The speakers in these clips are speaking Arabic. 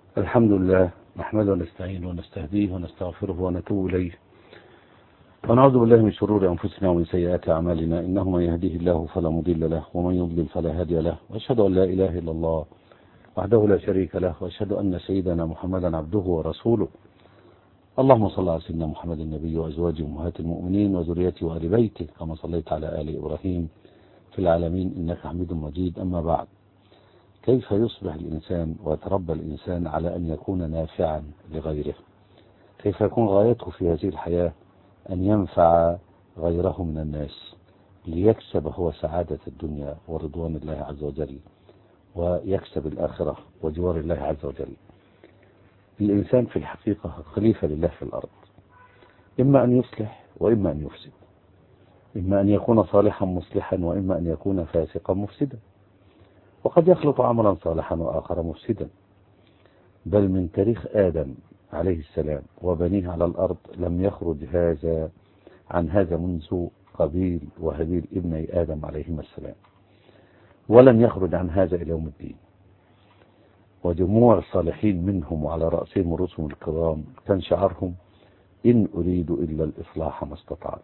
الحمد لله نحمده ونستعينه ونستهديه ونستغفره ونتوب إليه ونعوذ بالله من شرور أنفسنا ومن سيئات أعمالنا، إنه من يهديه الله فلا مضل له ومن يضلل فلا هادي له، وأشهد أن لا إله إلا الله وحده لا شريك له، وأشهد أن سيدنا محمدا عبده ورسوله. اللهم صل على سيدنا محمد النبي وأزواجه أمهات المؤمنين وذريته وآل بيته كما صليت على آل إبراهيم في العالمين إنك حميد مجيد. أما بعد، كيف يصبح الإنسان ويتربى الإنسان على أن يكون نافعا لغيره؟ كيف يكون غايته في هذه الحياة أن ينفع غيره من الناس ليكسب هو سعادة الدنيا ورضوان الله عز وجل، ويكسب الآخرة وجوار الله عز وجل. الإنسان في الحقيقة خليفة لله في الأرض، إما أن يصلح وإما أن يفسد، إما أن يكون صالحا مصلحا وإما أن يكون فاسقا مفسدا، وقد يخلط عملا صالحا وآخر مفسدا. بل من تاريخ آدم عليه السلام وبنيه على الأرض لم يخرج عن هذا منذ قابيل وهابيل ابني آدم عليهما السلام، ولن يخرج عن هذا إلى يوم الدين. وجموع الصالحين منهم وعلى رأسهم الرسل الكرام كان شعارهم: إن أريد إلا الإصلاح ما استطعت.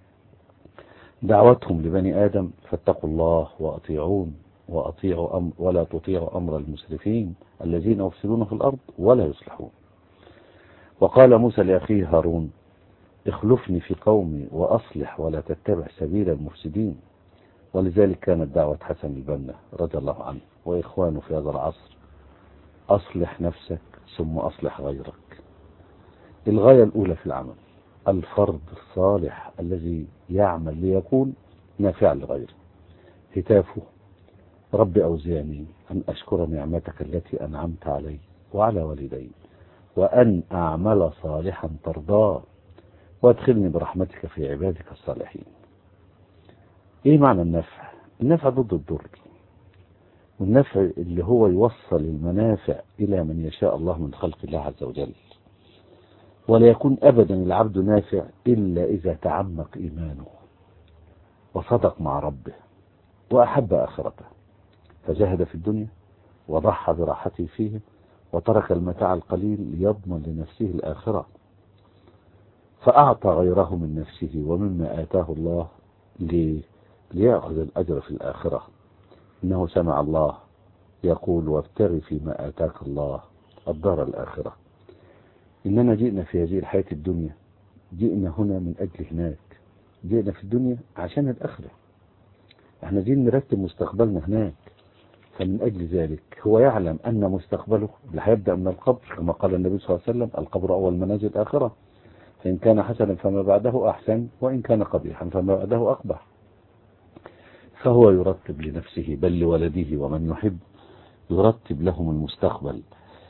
دعوتهم لبني آدم: فاتقوا الله وأطيعون ولا تطيعوا أمر المسرفين الذين يفسدون في الأرض ولا يصلحون. وقال موسى لأخيه هارون: اخلفني في قومي وأصلح ولا تتبع سبيل المفسدين. ولذلك كانت دعوة حسن البنا رضي الله عنه وإخوانه في هذا العصر: أصلح نفسك ثم أصلح غيرك. الغاية الأولى في العمل الفرد الصالح الذي يعمل ليكون نافعا لغيره. هتافه: رب أوزعني أن أشكر نعمتك التي أنعمت علي وعلى والدي، وأن أعمل صالحا ترضاه، وادخلني برحمتك في عبادك الصالحين. إيه معنى النفع؟ النفع ضد الضر، والنفع اللي هو يوصل المنافع إلى من يشاء الله من خلق الله عز وجل. ولا يكون أبدا العبد نافع إلا إذا تعمق إيمانه وصدق مع ربه وأحب آخرته، فجاهد في الدنيا وضحى براحته فيه وترك المتاع القليل ليضمن لنفسه الآخرة، فأعطى غيره من نفسه ومما آتاه الله ليأخذ الأجر في الآخرة. إنه سمع الله يقول: وابتغ فيما آتاك الله الدار الآخرة. إننا جئنا في هذه الحياة الدنيا، جئنا هنا من أجل هناك. جئنا في الدنيا عشان الآخرة، احنا جئنا نرتب مستقبلنا هناك. فمن أجل ذلك هو يعلم أن مستقبله اللي هيبدأ من القبر، كما قال النبي صلى الله عليه وسلم: القبر أول منازل الآخرة، فإن كان حسنا فما بعده أحسن، وإن كان قبيحا فما بعده أقبح. فهو يرتب لنفسه بل لولده ومن يحب يرتب لهم المستقبل.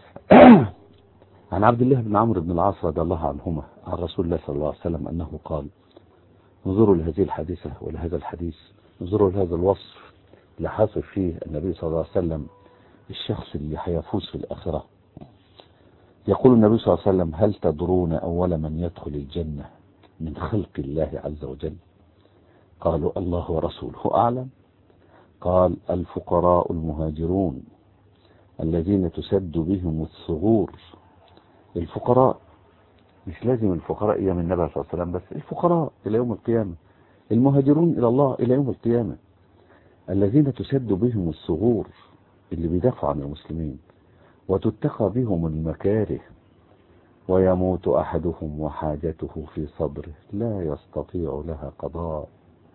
عن عبد الله بن عمرو بن العاص رضي الله عنهما عن رسول الله صلى الله عليه وسلم أنه قال: انظروا لهذه الحادثة ولهذا الحديث، انظروا لهذا الوصف اللي حاصل فيه النبي صلى الله عليه وسلم الشخص اللي هيفوز في الآخرة. يقول النبي صلى الله عليه وسلم: هل تدرون أول من يدخل الجنة من خلق الله عز وجل؟ قالوا: الله ورسوله أعلم. قال: الفقراء المهاجرون الذين تسد بهم الثغور. الفقراء مش لازم الفقراء أيام النبي صلى الله عليه وسلم بس، الفقراء إلى يوم القيامة، المهاجرون إلى الله إلى يوم القيامة، الذين تسد بهم الثغور اللي بيدافعوا عن المسلمين، وتتقى بهم المكاره، ويموت أحدهم وحاجته في صدره لا يستطيع لها قضاء.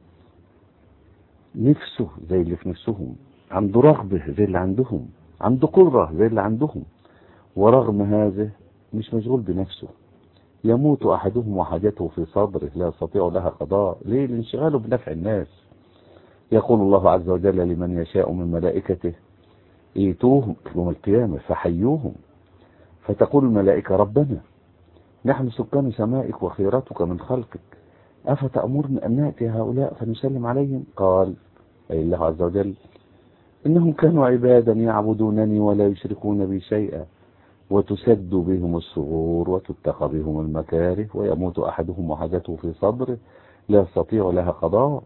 نفسه زي اللي في نفسهم، عنده رغبة زي اللي عندهم، عنده قدرة زي اللي عندهم، ورغم هذا مش مشغول بنفسه. يموت أحدهم وحاجته في صدره لا يستطيع لها قضاء. ليه؟ لانشغاله بنفع الناس. يقول الله عز وجل لمن يشاء من ملائكته: ايتوهم يوم القيامة فحيوهم. فتقول الملائكة: ربنا نحن سكان سمائك وخيرتك من خلقك، أفتأمرنا أن نأتي هؤلاء فنسلم عليهم؟ قال أي الله عز وجل: إنهم كانوا عبادا يعبدونني ولا يشركون بي شيئا، وتسد بهم الثغور وتتقى بهم المكاره، ويموت أحدهم وحاجته في صدره لا يستطيع لها قضاء.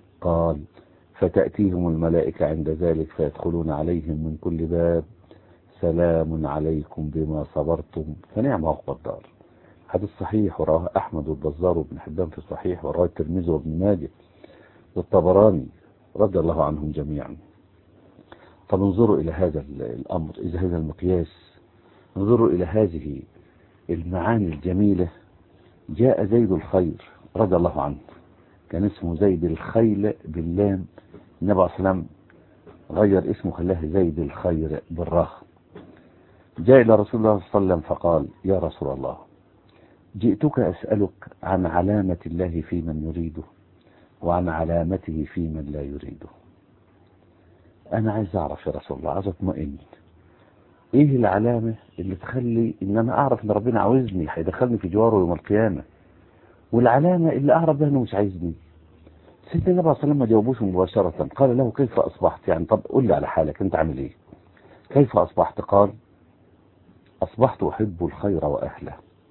قال: فتأتيهم الملائكة عند ذلك فيدخلون عليهم من كل باب سلام عليكم بما صبرتم فنعم عقبى الدار. حديث صحيح ورواه أحمد والبزار وابن حبان في الصحيح، ورواه الترمذي وابن ماجه والطبراني رضي الله عنهم جميعا. طب انظروا إلى هذا الأمر، إلى هذا المقياس، انظروا إلى هذه المعاني الجميلة. جاء زيد الخير رضي الله عنه، كان اسمه زيد الخيل باللام، النبي عليه الصلاة والسلام غير اسمه خلاه زيد الخير بالراء. جاء إلى رسول الله صلى الله عليه وسلم فقال: يا رسول الله، جئتك أسألك عن علامة الله في من يريده وعن علامته في من لا يريده. أنا عايز أعرف يا رسول الله، عايز أطمئن، إيه العلامة اللي تخلي إن أنا أعرف إن ربنا عاوزني هيدخلني في جواره يوم القيامة، والعلامة اللي أعرف بها إنه مش عايزني؟ سيدنا النبي صلى الله عليه وسلم ما جاوبوش مباشرة، قال له: كيف أصبحت؟ يعني طب قل لي على حالك، أنت عامل إيه؟ كيف أصبحت؟ قال: أصبحت أحب الخير وأهله،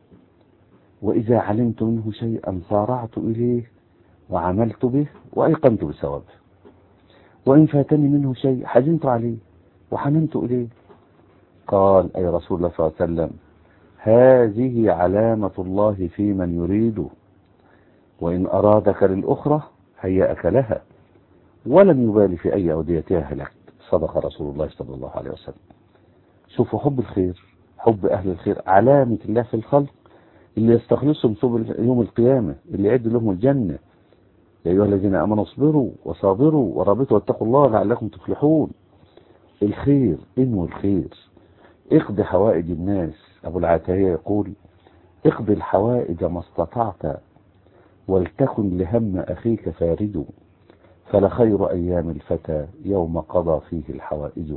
وإذا علمت منه شيئا سارعت إليه وعملت به وأيقنت بثوابه، وإن فاتني منه شيء حزنت عليه وحننت إليه. قال: أي رسول الله صلى الله عليه وسلم، هذه علامة الله في من يريده، وإن أرادك للأخرى هيأك لها ولم يبالي في أي أوديتها هلكت. صدق رسول الله صلى الله عليه وسلم. شوفوا حب الخير، حب أهل الخير، علامة الله في الخلق اللي يستخلصهم يوم القيامة، اللي يعد لهم الجنة. يا أيها الذين آمنوا اصبروا وصابروا ورابطوا واتقوا الله لعلكم تفلحون. الخير، انوي الخير، اقضي حوائج الناس. أبو العتاهية يقول: اقضي الحوائج ما استطعت ولتكن لهم أخيك فارد، فلخير أيام الفتى يوم قضى فيه الحوائج.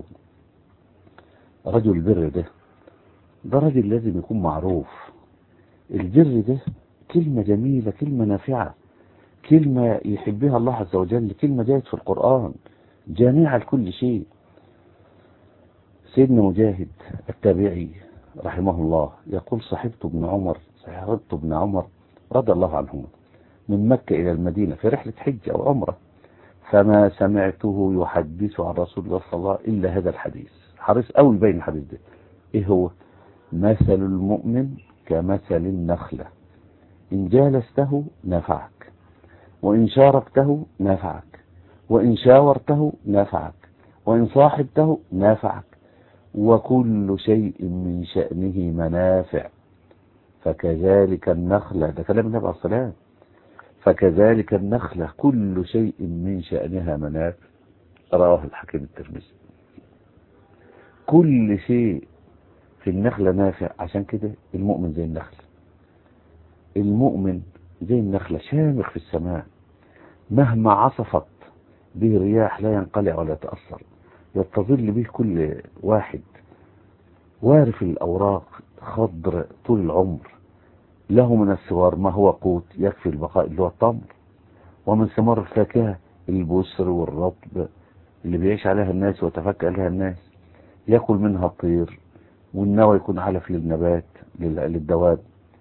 رجل البر ده رجل لازم يكون معروف. البر ده كلمة جميلة، كلمة نافعة، كلمة يحبها الله عز وجل، كلمة جاءت في القرآن جامعة لكل شيء. سيدنا مجاهد التابعي رحمه الله يقول: صحبت ابن عمر رضي الله عنهما من مكة إلى المدينة في رحلة حج أو عمرة، فما سمعته يحدث عن رسول الله صلى الله عليه وسلم إلا هذا الحديث. حريص قوي بين الحديث ده. إيه هو؟ مثل المؤمن كمثل النخلة، إن جالسته نفعك، وإن شاركته نفعك، وإن شاورته نفعك، وإن صاحبته نفعك، وكل شيء من شأنه منافع، فكذلك النخلة. ده كلام النبي عليه الصلاة والسلام. فكذلك النخلة كل شيء من شأنها منافع، رواه الحكيم الترمذي. كل شيء في النخلة نافع. عشان كده المؤمن زي النخلة، المؤمن زي النخلة شامخ في السماء، مهما عصفت به رياح لا ينقلع ولا يتأثر، يتظل به كل واحد، وارف الأوراق، خضر طول العمر، له من الثمار ما هو قوت يكفي البقاء اللي هو التمر، ومن ثمار الفاكهة البسر والرطب اللي بيعيش عليها الناس ويتفكأ لها الناس، يأكل منها الطير، والنوى يكون علف للنبات للدواب،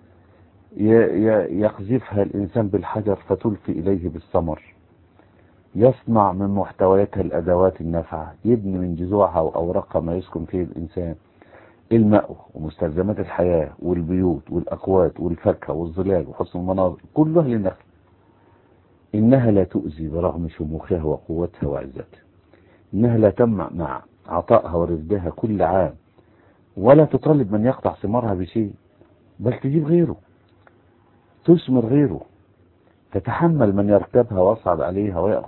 يقذفها الإنسان بالحجر فتلقي إليه بالثمر، يصنع من محتوياتها الأدوات النافعة، يبني من جذوعها وأوراقها ما يسكن فيه الإنسان، المأوى ومستلزمات الحياة والبيوت والأقوات والفاكهة والظلال وحسن المناظر، كلها للنخل. إنها لا تؤذي برغم شموخها وقوتها وعزتها، إنها لا تمنع عطائها ورزقها كل عام، ولا تطالب من يقطع ثمارها بشيء، بل تجيب غيره، تثمر غيره، تتحمل من يركبها ويصعد عليها ويأخذ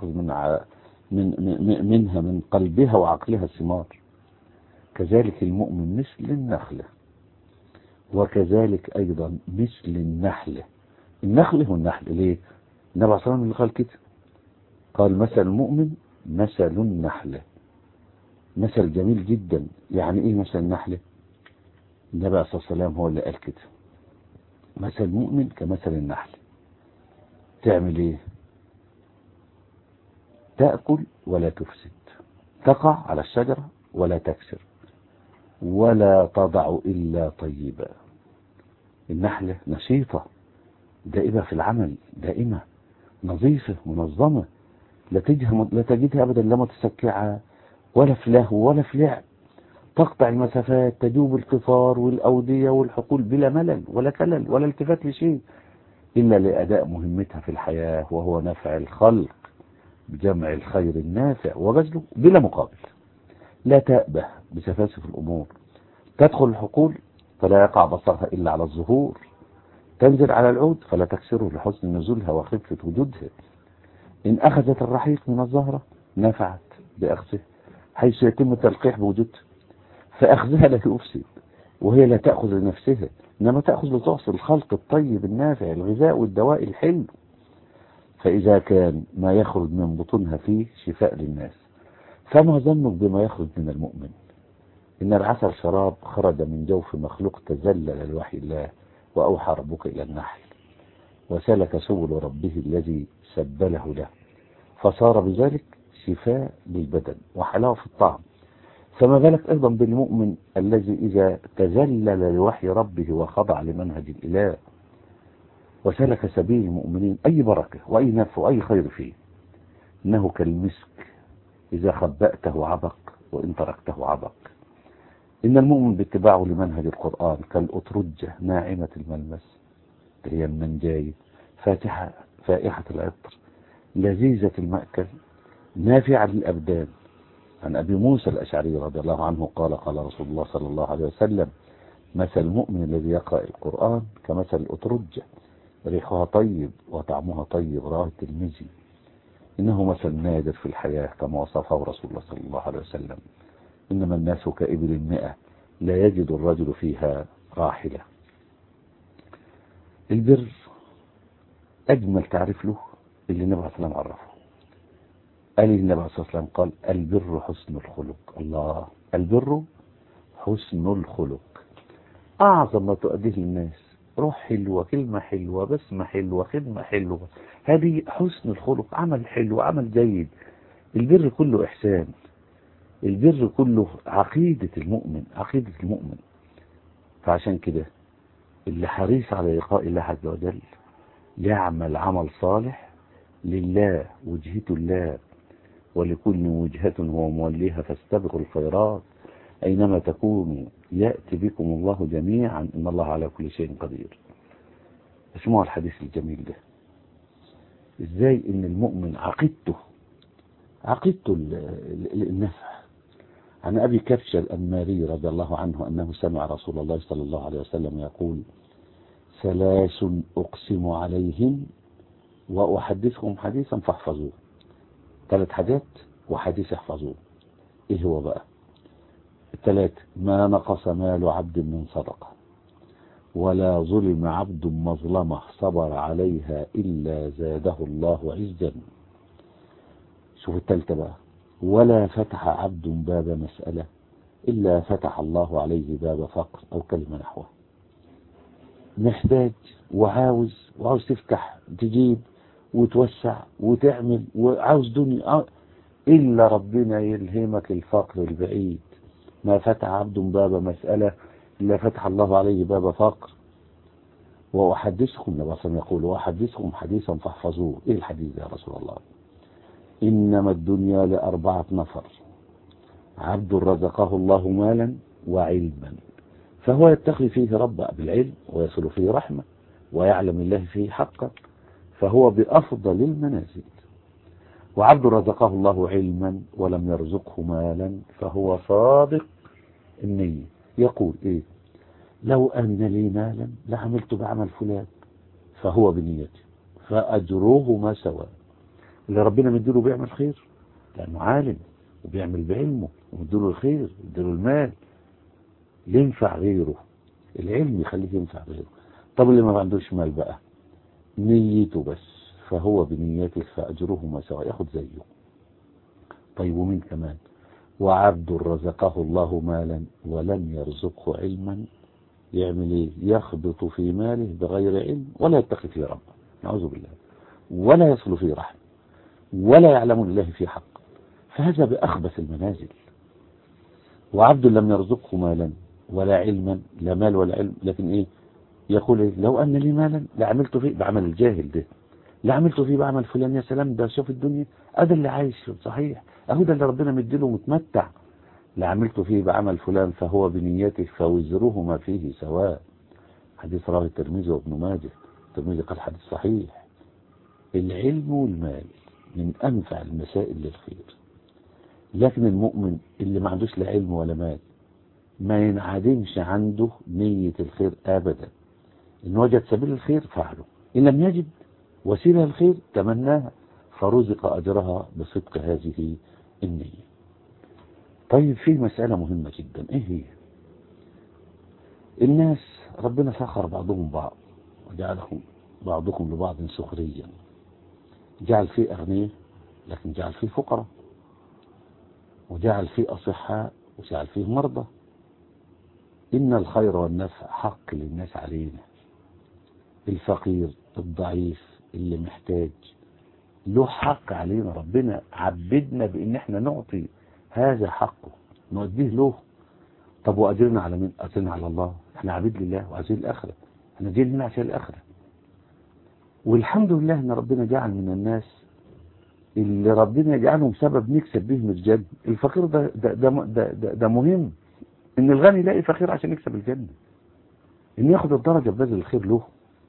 منها من قلبها وعقلها الثمار. كذلك المؤمن مثل النخلة، وكذلك أيضا مثل النحلة. النخلة والنحل ليه؟ النبي عليه الصلاة والسلام اللي قال كده، قال: مثل المؤمن مثل النحلة. مثل جميل جدا. يعني ايه مثل النحلة؟ النبي عليه الصلاة والسلام هو اللي قال كده: مثل المؤمن كمثل النحل. تعمل ايه؟ تأكل ولا تفسد، تقع على الشجرة ولا تكسر، ولا تضع إلا طيبا. النحلة نشيطة، دائمة في العمل، دائمة نظيفة منظمة، لا تجدها أبدا لا متسكعة ولا في لهو ولا في لعب، تقطع المسافات، تجوب القفار والأودية والحقول بلا ملل ولا كلل ولا التفات لشيء إلا لأداء مهمتها في الحياة، وهو نفع الخلق بجمع الخير النافع وبذله بلا مقابل. لا تأبه بسفاسف الأمور، تدخل الحقول فلا يقع بصرها إلا على الظهور، تنزل على العود فلا تكسره لحسن نزولها وخفة وجودها. إن أخذت الرحيق من الزهرة نفعت بأخذه حيث يتم التلقيح بوجودها، فأخذها لا يفسد، وهي لا تأخذ لنفسها إنما تأخذ لتعصي الخلق الطيب النافع الغذاء والدواء الحلو. فإذا كان ما يخرج من بطونها فيه شفاء للناس، فما ظنك بما يخرج من المؤمن؟ إن العسل شراب خرج من جوف مخلوق تذلل لوحي الله، وأوحى ربك إلى النحل وسلك سبل ربه الذي سبله له، فصار بذلك شفاء للبدن وحلاوة في الطعم. فما بالك أيضا بالمؤمن الذي إذا تذلل لوحي ربه وخضع لمنهج الإله وسلك سبيل المؤمنين أي بركة وأي نفع وأي خير فيه. إنه كالمسك إذا خبأته عبق وإن تركته عبق. إن المؤمن باتباعه لمنهج القرآن كالأترجة ناعمة الملمس، هي المنجاي فائحة العطر لذيذة المأكل نافعة للأبدان. عن أبي موسى الأشعري رضي الله عنه قال قال رسول الله صلى الله عليه وسلم: مثل المؤمن الذي يقرأ القرآن كمثل الأترجة ريحها طيب وطعمها طيب، رواه الترمذي. إنه مثل نادر في الحياة كما وصفه رسول الله صلى الله عليه وسلم: إنما الناس كإبل 100 لا يجد الرجل فيها راحلة. البر أجمل تعريف له اللي النبي عليه الصلاة والسلام عرفه. قال النبي عليه الصلاة والسلام قال: البر حسن الخلق. الله، البر حسن الخلق. أعظم ما تؤديه للناس روح حلوة، كلمة حلوة، بسمة حلوة، خدمة حلوة، هذه حسن الخلق، عمل حلو، عمل جيد. البر كله إحسان، البر كله عقيدة المؤمن، عقيدة المؤمن. فعشان كده اللي حريص على لقاء الله عز وجل يعمل عمل صالح لله، وجهته الله، ولكل وجهة هو موليها فاستبقوا الخيرات أينما تكونوا يأتي بكم الله جميعا إن الله على كل شيء قدير. اسمعوا الحديث الجميل ده، ازاي ان المؤمن عقيدته النفع. عن أبي كبشة الأنماري رضي الله عنه أنه سمع رسول الله صلى الله عليه وسلم يقول: 3 أقسم عليهم وأحدثكم حديثا فاحفظوه. 3 حاجات وحديث احفظوه. إيه هو بقى؟ 3: ما نقص مال عبد من صدقة، ولا ظلم عبد مظلمة صبر عليها إلا زاده الله عزا. شوف الثالثة بقى: ولا فتح عبد باب مسألة إلا فتح الله عليه باب فقر، أو كلمة نحوه. محتاج وعاوز تفتح تجيب وتوسع وتعمل وعاوز دنيا، إلا ربنا يلهمك الفقر البعيد. ما فتح عبد باب مسألة إلا فتح الله عليه باب فقر. وأحدثكم، النبي صلى الله عليه وسلم يقول: وأحدثكم حديثا فاحفظوه. إيه الحديث يا رسول الله؟ إنما الدنيا ل4 نفر: عبد رزقه الله مالا وعلما، فهو يتقي فيه ربه بالعلم ويصل فيه رحمة ويعلم الله فيه حقا، فهو بأفضل المنازل. وعبد رزقه الله علما ولم يرزقه مالا، فهو صادق النية، يقول: إيه، لو أن لي مالا لعملت بعمل فلان، فهو بنيته فأجروهما سواء. اللي ربنا مديله بيعمل خير لأنه عالم وبيعمل بعلمه، ومديله الخير ومديله المال ينفع غيره، العلم يخليه ينفع غيره. طب اللي ما عندوش مال بقى، نيته بس، فهو بنيته فأجرهما سواء، ياخد زيه. طيب ومين كمان؟ وعبد رزقه الله مالا ولم يرزقه علما، يعمل ايه؟ يخبط في ماله بغير علم ولا يتقي فيه ربه، نعوذ بالله، ولا يصل فيه رحمه، ولا يعلم لله فيه حق، فهذا بأخبث المنازل. وعبد لم يرزقه مالا ولا علما، لا مال ولا علم، لكن ايه؟ يقول ايه؟ لو ان لي مالا لعملت فيه بعمل الجاهل ده، لعملت فيه بعمل فلان. يا سلام، ده شوف الدنيا، ده اللي عايش صحيح، اهو ده اللي ربنا مديله متمتع، لعملت فيه بعمل فلان فهو بنيته فوزرهما فيه سواء. حديث رواه الترمذي وابن ماجه. الترمذي قال حديث صحيح. العلم والمال من أنفع المسائل للخير، لكن المؤمن اللي ما عندوش لا علم ولا مال ما ينعدمش عنده نية الخير أبدا. إن وجد سبيل الخير فعله، إن لم يجد وسيلة الخير تمناها فرزق أجرها بصدق هذه النية. طيب في مسألة مهمة جدا، إيه هي؟ الناس ربنا سخر بعضهم بعض وجعلهم بعضكم لبعض سخريا، جعل فيه أغنياء لكن جعل فيه فقراء، وجعل فيه أصحاء وجعل فيه مرضى. إن الخير والنفع حق للناس علينا. الفقير الضعيف اللي محتاج له حق علينا، ربنا عبدنا بإن احنا نعطي هذا حقه نوديه له. طب وأجرنا على مين؟ أجرنا على الله. احنا عبيد لله وعايزين الآخرة، احنا جايين هنا عشان الآخرة. والحمد لله ان ربنا جعل من الناس اللي ربنا يجعلهم سبب نكسب بهم الجنة. الفقير ده مهم، ان الغني يلاقي فقير عشان يكسب الجنة، ان ياخد الدرجة ببذل الخير له.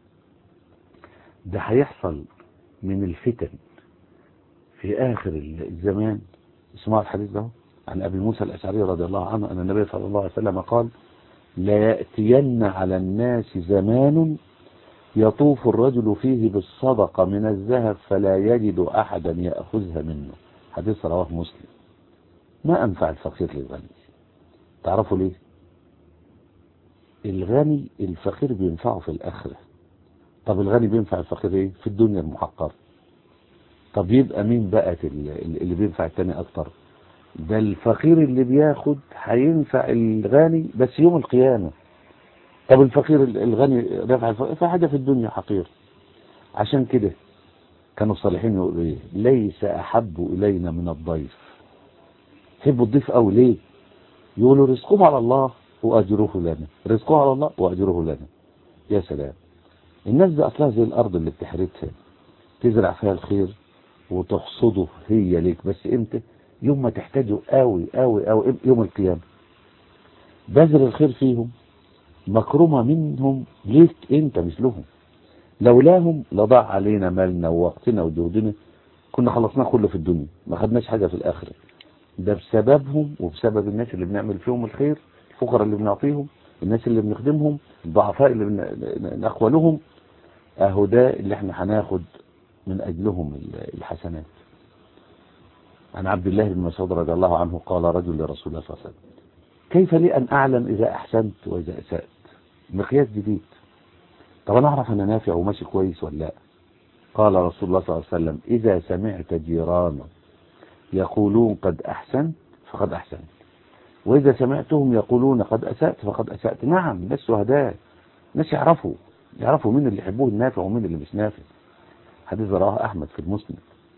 ده هيحصل من الفتن في آخر الزمان. اسمعوا الحديث ده عن أبي موسى الأشعري رضي الله عنه أن النبي صلى الله عليه وسلم قال: لا يأتين على الناس زمان يطوف الرجل فيه بالصدقة من الذهب فلا يجد أحدا يأخذها منه. حديث رواه مسلم. ما أنفع الفقير للغني؟ تعرفوا ليه؟ الغني الفقير بينفعه في الآخرة. طب الغني بينفع الفقير ايه؟ في الدنيا المحقرة. طب يبقى مين بقى اللي بينفع التاني أكتر؟ ده الفقير اللي بياخد هينفع الغني بس يوم القيامة. طب الفقير الغني رفع الفقير في حاجة في الدنيا حقير. عشان كده كانوا الصالحين يقولوا ايه؟ ليس أحب إلينا من الضيف. تحبوا الضيف أو ليه؟ يقولوا رزقه على الله وأجره لنا، رزقه على الله وأجره لنا. يا سلام. الناس دي أصلها زي الأرض اللي بتحرثها، تزرع فيها الخير وتحصده هي ليك، بس امتى؟ يوم ما تحتاجه قوي قوي قوي، يوم القيامة. بذر الخير فيهم مكرمة منهم ليك انت مثلهم. لولاهم لضاع علينا مالنا ووقتنا وجهدنا، كنا خلصنا كله في الدنيا ما خدناش حاجة في الآخرة. ده بسببهم وبسبب الناس اللي بنعمل فيهم الخير، الفقراء اللي بنعطيهم، الناس اللي بنخدمهم، الضعفاء اللي نخولهم. اهو ده اللي احنا هناخد من أجلهم الحسنات. عن عبد الله بن مسعود رضي الله عنه قال رجل لرسول الله صلى الله عليه وسلم: كيف لي أن أعلم إذا أحسنت وإذا أسأت؟ مقياس جديد. طب أنا أعرف أنا نافع وماشي كويس ولا لا؟ قال رسول الله صلى الله عليه وسلم: إذا سمعت جيرانا يقولون قد أحسنت فقد أحسنت، وإذا سمعتهم يقولون قد أسأت فقد أسأت. نعم، ناس شهداء، ناس يعرفوا مين اللي يحبوه النافع ومين اللي مش نافع. حديث رواه أحمد في المسند.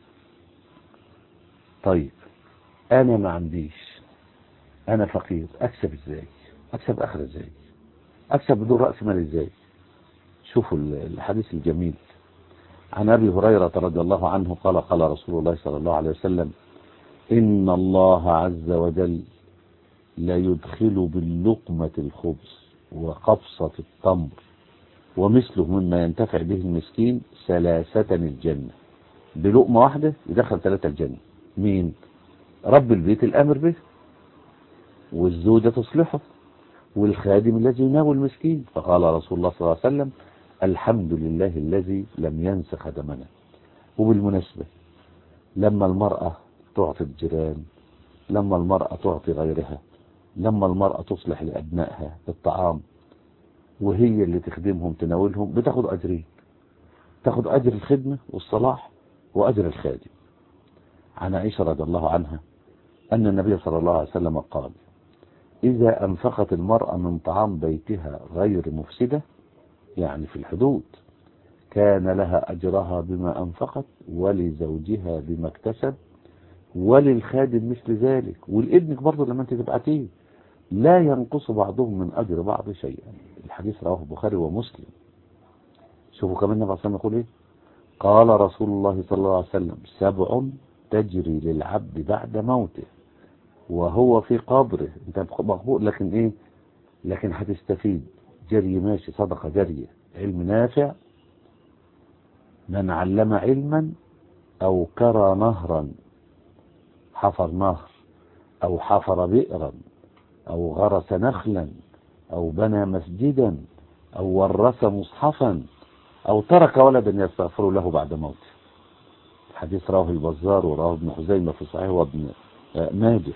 طيب أنا ما عنديش، أنا فقير، أكسب إزاي؟ أكسب آخر إزاي؟ أكسب بدون رأس مال إزاي؟ شوفوا الحديث الجميل عن أبي هريرة رضي الله عنه قال: قال رسول الله صلى الله عليه وسلم: إن الله عز وجل لا يدخل باللقمة الخبز وقبصة التمر ومثله مما ينتفع به المسكين 3 الجنة. بلقمة واحدة يدخل 3 الجنة. مين؟ رب البيت الأمر به، والزوجة تصلحه، والخادم الذي يناول المسكين. فقال رسول الله صلى الله عليه وسلم: الحمد لله الذي لم ينس خدمنا. وبالمناسبة لما المرأة تعطي الجيران، لما المرأة تعطي غيرها، لما المرأة تصلح لأبنائها الطعام وهي اللي تخدمهم تناولهم، بتاخد أجرين، تاخد أجر الخدمة والصلاح وأجر الخادم. عن عائشة رضي الله عنها أن النبي صلى الله عليه وسلم قال: إذا أنفقت المرأة من طعام بيتها غير مفسدة، يعني في الحدود، كان لها أجرها بما أنفقت ولزوجها بما اكتسب وللخادم مثل ذلك، والابنك برضه لما انت تبعتيه لا ينقص بعضهم من أجر بعض شيئا. الحديث رواه البخاري ومسلم. شوفوا كمان النبي صلى الله عليه وسلم يقول ايه؟ قال رسول الله صلى الله عليه وسلم: 7 تجري للعبد بعد موته وهو في قبره انت مقبور، لكن ايه؟ لكن هتستفيد. جري ماشي، صدقة جرية، علم نافع. من علم علما أو كرى نهرا، حفر نهر أو حفر بئرا أو غرس نخلا أو بنى مسجدا أو ورث مصحفا أو ترك ولدا يستغفر له بعد موته. الحديث رواه البزار ورواه ابن خزيمة في صحيح وابن ماجه.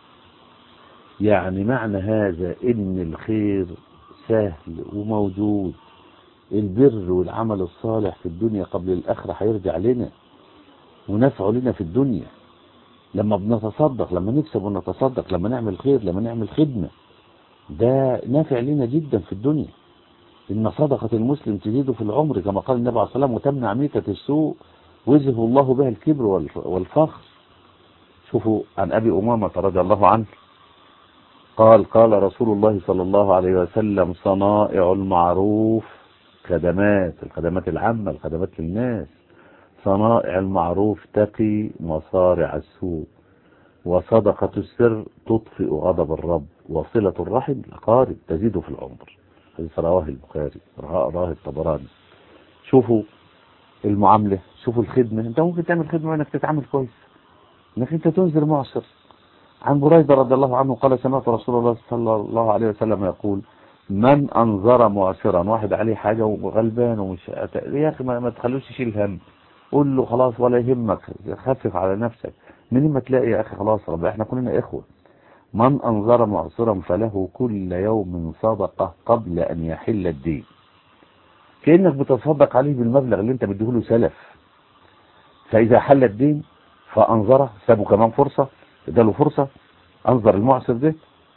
يعني معنى هذا إن الخير سهل وموجود. البر والعمل الصالح في الدنيا قبل الآخرة هيرجع لنا ونفعه لنا في الدنيا. لما بنتصدق، لما نكسب ونتصدق، لما نعمل خير، لما نعمل خدمة، ده نافع لنا جدا في الدنيا. إن صدقة المسلم تزيد في العمر كما قال النبي عليه الصلاة والسلام، وتمنع ميتة السوء ويذهب الله بها الكبر والفخر. شوفوا عن أبي أمامة رضي الله عنه قال قال رسول الله صلى الله عليه وسلم: صنائع المعروف الخدمات العامة، الخدمات للناس، صنائع المعروف تقي مصارع السوء، وصدقة السر تطفئ غضب الرب، وصلة الرحم الأقارب تزيد في العمر. حديث رواه البخاري، رواه الطبراني. شوفوا المعاملة، شوفوا الخدمة. انت ممكن تعمل خدمة انك تتعامل كويس، انك انت تنذر معسر. عن بريدة رضي الله عنه قال: سمعت رسول الله صلى الله عليه وسلم يقول: من أنظر معسرا، واحد عليه حاجة وغلبان ومش يا أخي ما تخلوش يشيل هم، قول له خلاص ولا يهمك، خفف على نفسك. من ما تلاقي يا أخي خلاص، رب احنا كلنا إخوة. من أنظر معسرا فله كل يوم صدقة قبل أن يحل الدين. كأنك بتصدق عليه بالمبلغ اللي انت بتديهوله سلف. فإذا حل الدين فأنظره، سابه كمان فرصة، اداله فرصة، أنظر المعسر ده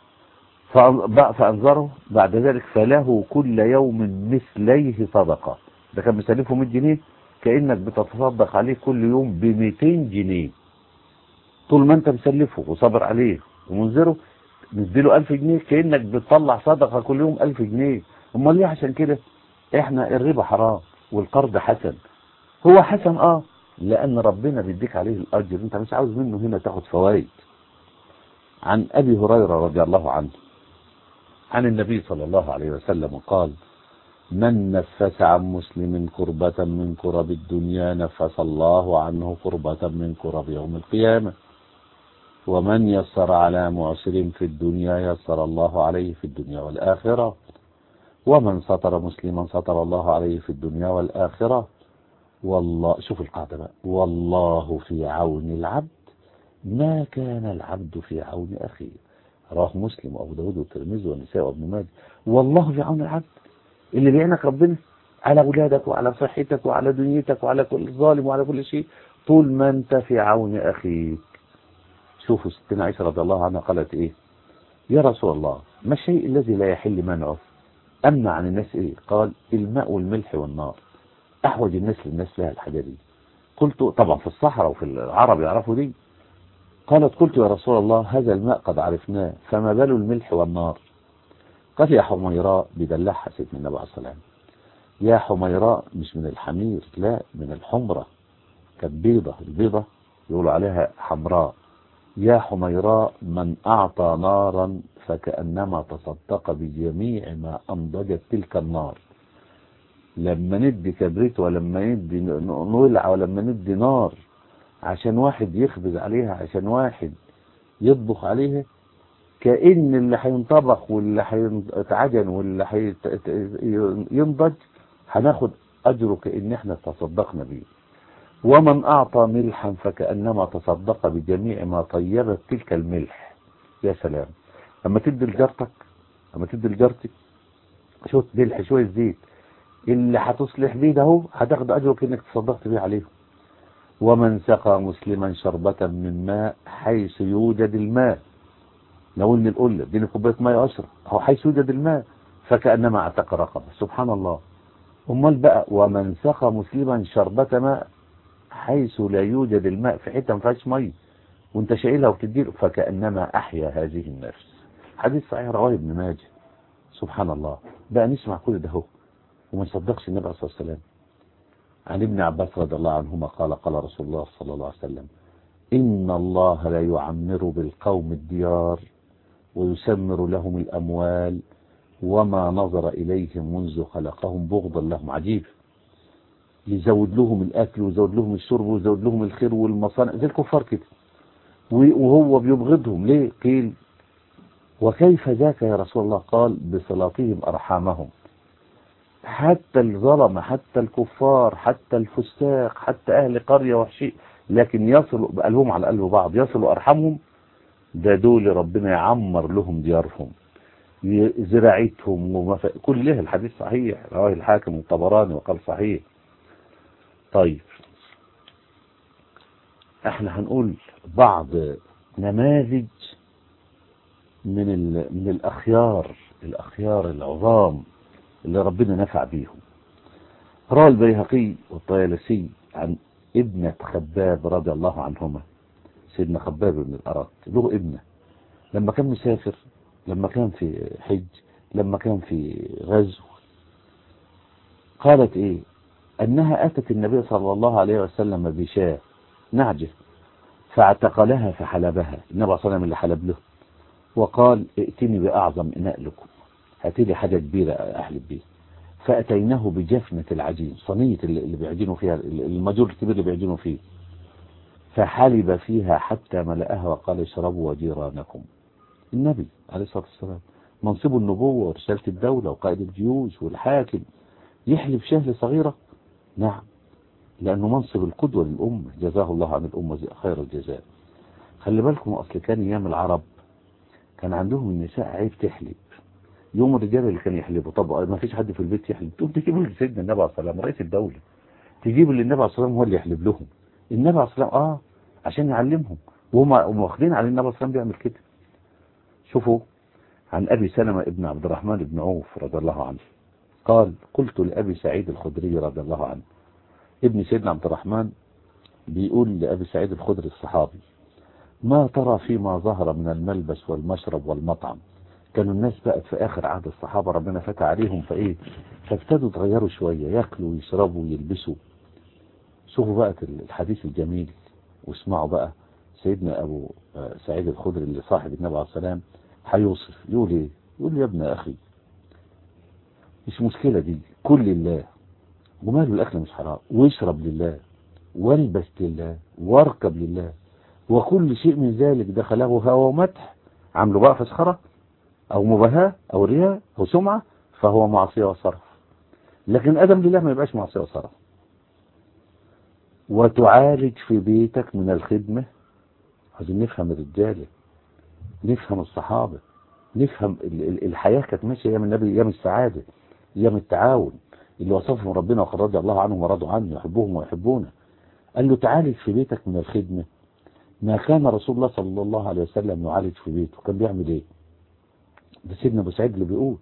فأنظره بعد ذلك فله كل يوم مثليه صدقة. ده كان مسلفه 100 جنيه، كأنك بتتصدق عليه كل يوم ب 200 جنيه. طول ما انت مسلفه وصبر عليه ومنذره، نديله 1000 جنيه، كأنك بتطلع صدقة كل يوم 1000 جنيه. امال ليه؟ عشان كده احنا الربا حرام والقرض حسن. هو حسن لأن ربنا بيديك عليه الأجر، انت مش عاوز منه هنا تاخد فوائد. عن أبي هريرة رضي الله عنه عن النبي صلى الله عليه وسلم قال: من نفس عن مسلم كربة من كرب الدنيا نفس الله عنه كربة من كرب يوم القيامة. ومن يسر على معسر في الدنيا يسر الله عليه في الدنيا والآخرة. ومن ستر مسلما ستر الله عليه في الدنيا والآخرة. والله، شوف القاعدة بقى: والله في عون العبد ما كان العبد في عون أخيه. رواه مسلم وأبو داود والترمذي والنسائي وابن ماجه. والله في عون العبد، اللي بيعينك ربنا على أولادك وعلى صحتك وعلى دنيتك وعلى كل ظالم وعلى كل شيء، طول ما أنت في عون أخيك. شوفوا ستنا عائشة رضي الله عنها قالت إيه: يا رسول الله، ما الشيء الذي لا يحل منعه؟ أمنع عن الناس إيه؟ قال: الماء والملح والنار. أحوج الناس للناس لها الحاجة دي. قلت طبعا في الصحراء وفي العرب يعرفوا دي. قلت يا رسول الله، هذا الماء قد عرفناه، فما بال الملح والنار؟ قال: يا حميراء، بدلعها سيدنا النبي عليه الصلاة والسلام. يا حميراء مش من الحمير، لا، من الحمرة. كانت بيضة، البيضة يقولوا عليها حمراء. يا حميراء، من أعطى نارا فكأنما تصدق بجميع ما أنضجت تلك النار. لما ندي كبريت ولما ندي نولع ولما ندي نار عشان واحد يخبز عليها، عشان واحد يطبخ عليها، كأن اللي هينطبخ واللي هيتعجن واللي هينضج هناخد أجره كأن احنا تصدقنا بيه. ومن أعطى ملحا فكأنما تصدق بجميع ما طيبت تلك الملح. يا سلام، لما تدي لجارتك شوية ملح شوية زيت، اللي هتصلح بيه ده هو هتاخد أجره كأنك تصدقت بيه عليه. ومن سقى مسلما شربة من ماء حيث يوجد الماء، لو ان القله اديني كوبايه ميه اشرب، هو حيث يوجد الماء فكأنما اعتق رقبه. سبحان الله. امال بقى: ومن سقى مسلما شربة ماء حيث لا يوجد الماء، في حته ما فيهاش ميه وانت شايلها وبتديله، فكأنما احيا هذه النفس. حديث صحيح رواه ابن ماجه. سبحان الله. بقى نسمع كل ده هو وما نصدقش النبي عليه الصلاه والسلام. عن ابن عباس رضي الله عنهما قال: قال رسول الله صلى الله عليه وسلم: إن الله لا يعمر بالقوم الديار ويسمر لهم الأموال وما نظر إليهم منذ خلقهم بغضا لهم. عجيب، يزود لهم الأكل ويزود لهم الشرب ويزود لهم الخير والمصانع زي الكفار كده، وهو بيبغضهم ليه؟ قيل وكيف ذاك يا رسول الله؟ قال بصلاتهم أرحامهم. حتى الظلم، حتى الكفار، حتى الفساق، حتى أهل قرية وحشي، لكن يصلوا بقلبهم على قلب بعض، يصلوا أرحامهم. ده دول ربنا يعمر لهم ديارهم، زراعتهم كلها. الحديث صحيح، رواه الحاكم والطبراني وقال صحيح. طيب احنا هنقول بعض نماذج من الأخيار العظام اللي ربنا نفع بيهم. روى البيهقي والطيالسي عن ابنة خباب رضي الله عنهما، سيدنا خباب بن الأرات له ابنة، لما كان مسافر، لما كان في حج، لما كان في غزو، قالت ايه؟ انها اتت النبي صلى الله عليه وسلم بشاة نعجة فاعتقلها فحلبها، النبي صلى الله عليه وسلم اللي حلب له، وقال ائتني بأعظم إناء لكم، هاتي لي حاجة كبيرة أحلب بيها. فأتيناه بجفنة العجين، صينية اللي بيعجنوا فيها، المجور الكبير اللي بيعجنوا فيه، فحلب فيها حتى ملأها وقال اشربوا وجيرانكم. النبي عليه الصلاة والسلام منصب النبوة ورسالة الدولة وقائد الجيوش والحاكم يحلب شاه صغيرة؟ نعم، لأنه منصب القدوة للأمة، جزاه الله عن الأمة خير الجزاء. خلي بالكم، أصل كان أيام العرب كان عندهم النساء عيب تحلب، يوم الرجال اللي كان يحلبوا. طب ما فيش حد في البيت يحلب، تقوم تجيبوا لسيدنا النبي عليه الصلاة والسلام رئيس الدولة، تجيبوا للنبي عليه الصلاة والسلام هو اللي يحلب لهم. النبي عليه الصلاة والسلام عشان يعلمهم، وهم واخدين على النبي عليه الصلاة والسلام بيعمل كده. شوفوا عن أبي سلمة ابن عبد الرحمن بن عوف رضي الله عنه قال قلت لأبي سعيد الخدري رضي الله عنه، ابن سيدنا عبد الرحمن بيقول لأبي سعيد الخدري الصحابي، ما ترى فيما ظهر من الملبس والمشرب والمطعم؟ كانوا الناس بقت في آخر عهد الصحابة ربنا فتح عليهم فابتدوا يتغيروا شوية، يأكلوا ويشربوا ويلبسوا. شوفوا بقى الحديث الجميل واسمعوا بقى سيدنا أبو سعيد الخدري اللي صاحب النبي عليه السلام هيوصف، يقول ايه؟ يقول يا ابن أخي مش مشكلة دي، كل لله وماله الأكل مش حرام، واشرب لله والبس لله واركب لله، وكل شيء من ذلك دخله هوى ومدح، عملوا بقى فسخرة أو مباهاة أو رياء أو سمعة فهو معصية وصرف. لكن أدم لله ما يبقاش معصية وصرف. وتعالج في بيتك من الخدمة. عايزين نفهم الرجالة، نفهم الصحابة، نفهم الحياة كانت ماشية أيام النبي، أيام السعادة، أيام التعاون اللي وصفهم ربنا وقد رضي الله عنهم ورضوا عنه، يحبهم ويحبونه. قال له تعالج في بيتك من الخدمة ما كان رسول الله صلى الله عليه وسلم يعالج في بيته. كان بيعمل ايه؟ ده سيدنا ابو سعيد اللي بيقول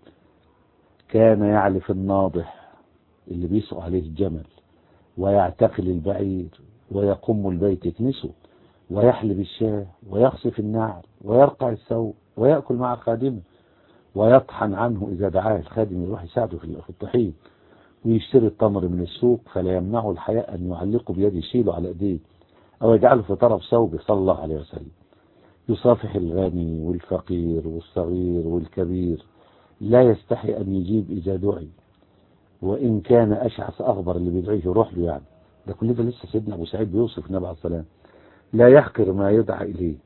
كان يعلف الناضح اللي بيسوق عليه الجمل، ويعتقل البعير، ويقم البيت يكنسه، ويحلب الشاه، ويخصف النعل، ويرقع الثوب، ويأكل مع خادمه، ويطحن عنه إذا دعاه الخادم يروح يساعده في الطحين، ويشتري التمر من السوق فلا يمنعه الحياء أن يعلقه بيده، يشيله على ايديه أو يجعله في طرف ثوبه صلى الله عليه وسلم. يصافح الغني والفقير والصغير والكبير، لا يستحي أن يجيب إذا دعي، وإن كان أشعث أغبر اللي بيدعيه يروح له يعني. ده كل ده لسه سيدنا أبو سعيد بيوصف النبي عليه السلام. لا يحقر ما يدعى إليه،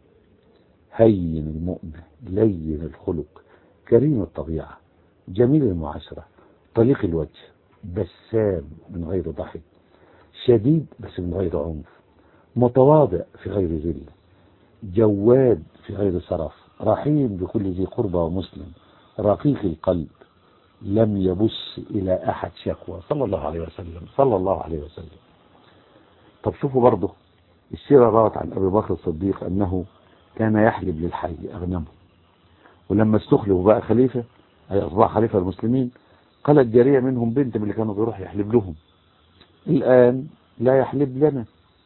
هين المؤمن، لين الخلق، كريم الطبيعة، جميل المعاشرة، طليق الوجه، بسام من غير ضحك، شديد بس من غير عنف، متواضع في غير ذل، جواد في غير سرف، رحيم بكل ذي قربى ومسلم، رقيق القلب، لم يبص إلى أحد شكوى صلى الله عليه وسلم، صلى الله عليه وسلم. طب شوفوا برضه السيرة روت عن أبي بكر الصديق أنه كان يحلب للحي أغنمه، ولما استخلفوا بقى خليفة، أي أصبح خليفة المسلمين، قالت جارية منهم بنت من اللي كانوا بيروح يحلب لهم الآن لا يحلب لنا.